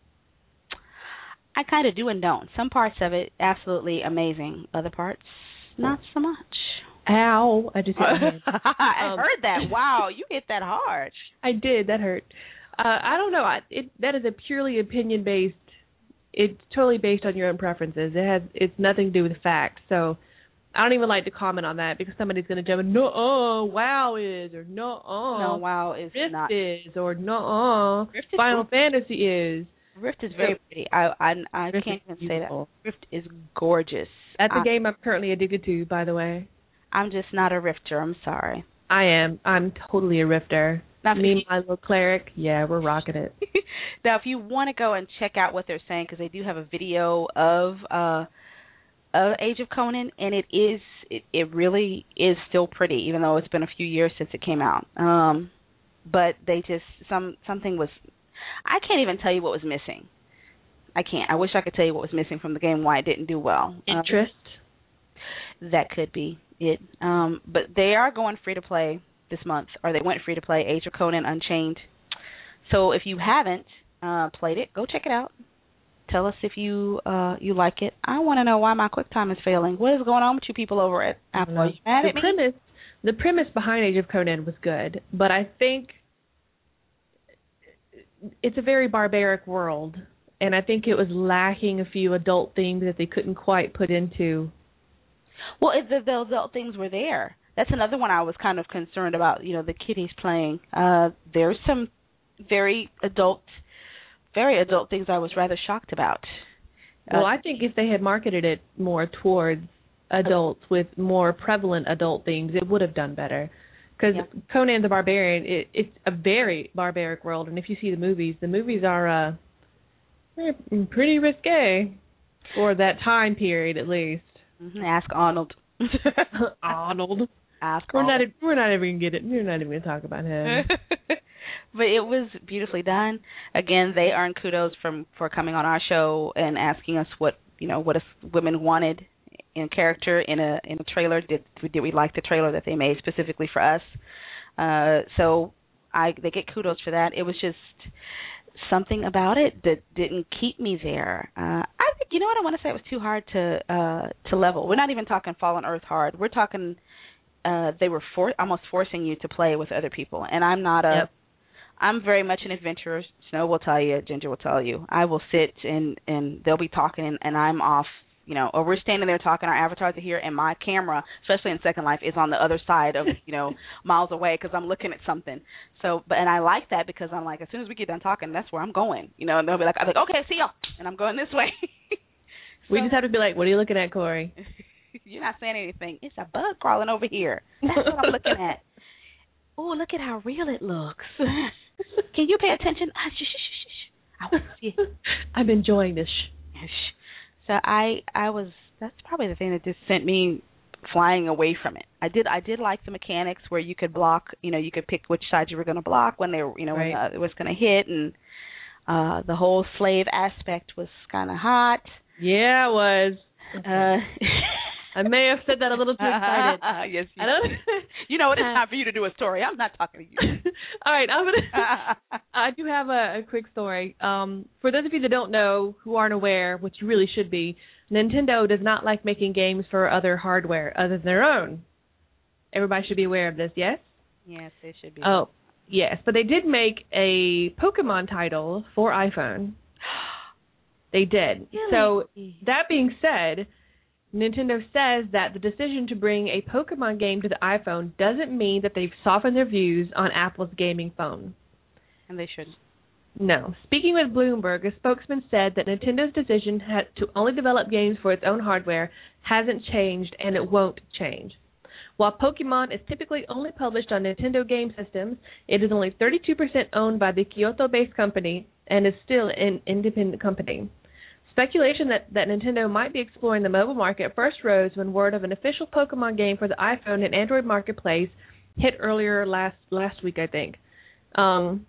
I kind of do and don't. Some parts of it absolutely amazing. Other parts not so much. Ow! I just hit my head. I um, heard that. Wow, you hit that hard. I did. That hurt. Uh, I don't know. I, it, that is a purely opinion-based. It's totally based on your own preferences. It has. It's nothing to do with facts. So I don't even like to comment on that because somebody's going to jump in. No, uh, WoW is or no, uh, no, WoW is Rift not. is or no, uh, Rift is Final cool. Fantasy is. Rift is very pretty. I I, I Rift can't even beautiful. say that. Rift is gorgeous. That's I, a game I'm currently addicted to, by the way. I'm just not a Rifter. I'm sorry. I am. I'm totally a Rifter. Now, Me and my little cleric, yeah, we're rocking it. Now, if you want to go and check out what they're saying, because they do have a video of uh, of Age of Conan, and it is it, it really is still pretty, even though it's been a few years since it came out. Um, but they just some something was. I can't even tell you what was missing. I can't. I wish I could tell you what was missing from the game, why it didn't do well. Interest. Um, that could be it. Um, but they are going free to play this month, or they went free to play Age of Conan Unchained. So if you haven't uh, played it, go check it out. Tell us if you uh, you like it. I want to know why my QuickTime is failing. What is going on with you people over at Apple? Are you mad the at me? premise, the premise behind Age of Conan was good, but I think it's a very barbaric world, and I think it was lacking a few adult themes that they couldn't quite put into. Well, if the, the adult things were there. That's another one I was kind of concerned about, you know, the kiddies playing. Uh, there's some very adult, very adult things I was rather shocked about. Well, uh, I think if they had marketed it more towards adults with more prevalent adult themes, it would have done better. Because yeah. Conan the Barbarian, it, it's a very barbaric world, and if you see the movies, the movies are uh, they're pretty risque for that time period, at least. Mm-hmm. Ask Arnold. Arnold. We're not. We're not even gonna get it. We're not even gonna talk about him. But it was beautifully done. Again, they earned kudos from for coming on our show and asking us what you know what us women wanted in character in a in a trailer. Did did we like the trailer that they made specifically for us? Uh, so I they get kudos for that. It was just something about it that didn't keep me there. Uh, I think you know what I want to say. It was too hard to uh, to level. We're not even talking Fallen Earth hard. We're talking uh, they were for, almost forcing you to play with other people, and I'm not a. Yep. I'm very much an adventurer. Snow will tell you, Ginger will tell you. I will sit and and they'll be talking, and, and I'm off. You know, or we're standing there talking. Our avatars are here, and my camera, especially in Second Life, is on the other side of you know miles away because I'm looking at something. So, but and I like that because I'm like, as soon as we get done talking, that's where I'm going. You know, and they'll be like, I'm like, okay, see y'all, and I'm going this way. So, we just have to be like, what are you looking at, Corey? You're not saying anything. It's a bug crawling over here. That's what I'm looking at. Oh, look at how real it looks. Can you pay attention? Ah, shh, shh, shh, shh. I want to see it. I'm enjoying this. So I, I was. That's probably the thing that just sent me flying away from it. I did, I did like the mechanics where you could block. You know, you could pick which side you were going to block when they were, you know, right. when uh, it was going to hit, and uh, the whole slave aspect was kind of hot. Yeah, it was. Uh, I may have said that a little too excited. Yes, you I don't. You know what? It's time for you to do a story. I'm not talking to you. All right, I'm gonna. I do have a, a quick story. Um, for those of you that don't know, who aren't aware, which you really should be, Nintendo does not like making games for other hardware other than their own. Everybody should be aware of this. Yes. Yes, they should be. Oh, yes, but they did make a Pokemon title for iPhone. They did. Really? So that being said, Nintendo says that the decision to bring a Pokemon game to the iPhone doesn't mean that they've softened their views on Apple's gaming phone. And they shouldn't. No. Speaking with Bloomberg, a spokesman said that Nintendo's decision had to only develop games for its own hardware hasn't changed, and it won't change. While Pokemon is typically only published on Nintendo game systems, it is only thirty-two percent owned by the Kyoto-based company and is still an independent company. Speculation that, that Nintendo might be exploring the mobile market first rose when word of an official Pokemon game for the iPhone and Android marketplace hit earlier last last week, I think. Um,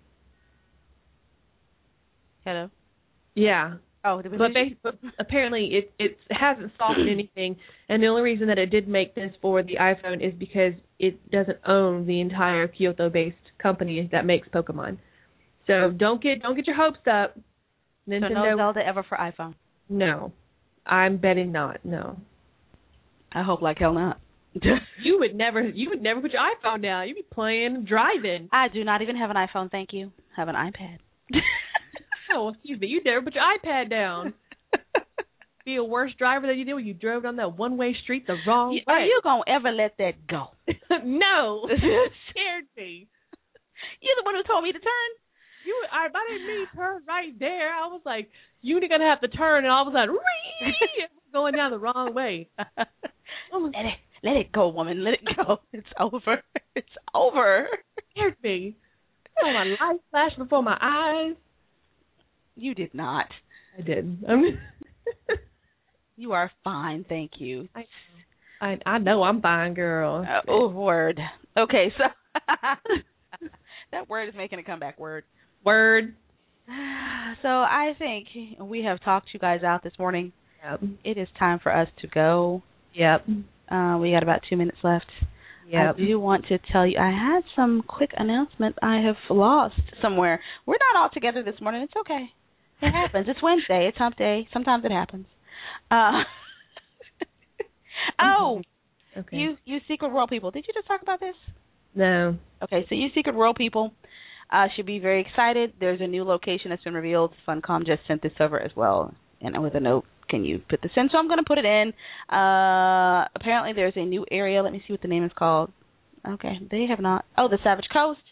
Hello? Yeah. Oh, did we but, they, but apparently it, it hasn't softened anything, and the only reason that it did make sense for the iPhone is because it doesn't own the entire Kyoto-based company that makes Pokemon. So don't get don't get your hopes up. Nintendo, so no Zelda ever for iPhone? No. I'm betting not, no. I hope like hell not. You would never you would never put your iPhone down. You'd be playing, driving. I do not even have an iPhone, thank you. I have an iPad. Oh, excuse me. You'd never put your iPad down. Be a worse driver than you did when you drove down that one-way street the wrong way. Are you going to ever let that go? No. It scared me. You're the one who told me to turn. You, I, I didn't mean turn right there. I was like, you're going to have to turn, and all of a sudden, going down the wrong way. Let it, let it go, woman. Let it go. It's over. It's over. It scared me. I saw my light flash before my eyes. You did not. I did. I mean, you are fine, thank you. I, I, I know I'm fine, girl. Uh, oh, word. Okay, so that word is making a comeback word. Word. So I think we have talked you guys out this morning. Yep. It is time for us to go. Yep. Uh, we got about two minutes left. Yep. I do want to tell you, I had some quick announcement I have lost somewhere. We're not all together this morning. It's okay. It happens. It's Wednesday. It's hump day. Sometimes it happens. Uh, oh, okay. you you Secret World people. Did you just talk about this? No. Okay, so you Secret World people uh, should be very excited. There's a new location that's been revealed. Funcom just sent this over as well, and with a note, can you put this in? So I'm going to put it in. Uh, apparently there's a new area. Let me see what the name is called. Okay, they have not. Oh, the Savage Coast.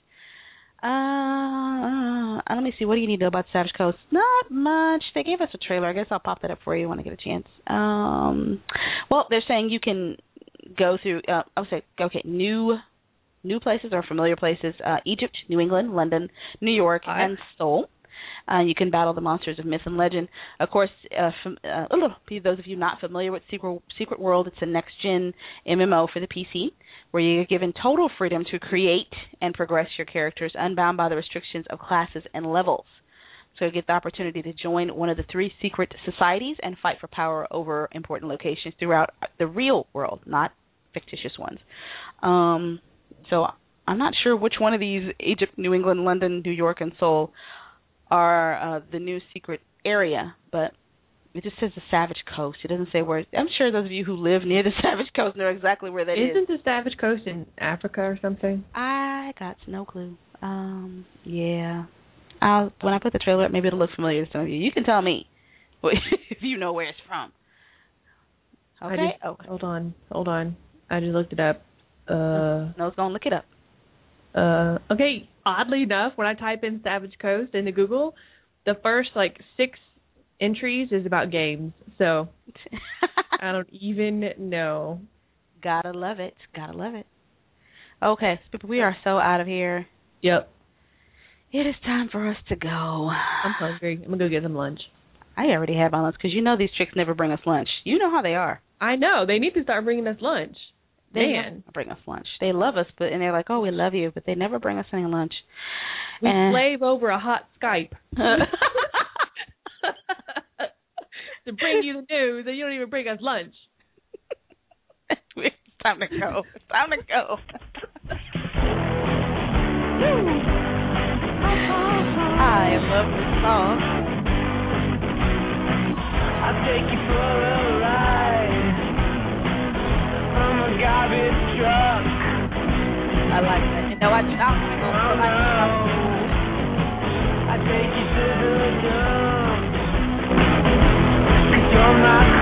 Uh, let me see. What do you need to know about Savage Coast? Not much. They gave us a trailer. I guess I'll pop that up for you when I get a chance. Um, well, they're saying you can go through. Uh, I would say okay, new, new places or familiar places: uh, Egypt, New England, London, New York, Hi. and Seoul. Uh, you can battle the monsters of myth and legend. Of course, uh, from, uh, those of you not familiar with Secret, Secret World, it's a next-gen M M O for the P C where you're given total freedom to create and progress your characters, unbound by the restrictions of classes and levels. So you get the opportunity to join one of the three secret societies and fight for power over important locations throughout the real world, not fictitious ones. Um, so I'm not sure which one of these, Egypt, New England, London, New York, and Seoul, are uh, the new secret area, but it just says the Savage Coast. It doesn't say where. I'm sure those of you who live near the Savage Coast know exactly where that Isn't is. Isn't the Savage Coast in Africa or something? I got no clue. Um, yeah. I'll, when I put the trailer up, maybe it'll look familiar to some of you. You can tell me if you know where it's from. Okay? Just, okay. Hold on. Hold on. I just looked it up. Uh, no, it's going to look it up. Uh, okay, oddly enough, when I type in Savage Coast into Google, the first, like, six entries is about games. So, I don't even know. Gotta love it. Gotta love it. Okay, we are so out of here. Yep. It is time for us to go. I'm hungry. I'm going to go get some lunch. I already had my lunch because you know these chicks never bring us lunch. You know how they are. I know. They need to start bringing us lunch. They Man. bring us lunch. They love us, but and they're like, oh, we love you, but they never bring us any lunch. We and, slave over a hot Skype. To bring you the news, and you don't even bring us lunch. It's time to go. It's time to go. I love this song. I'll take you for a ride from a garbage truck. I like that. You know, I chopped it. Oh, no. I take you to the dump. 'Cause you're my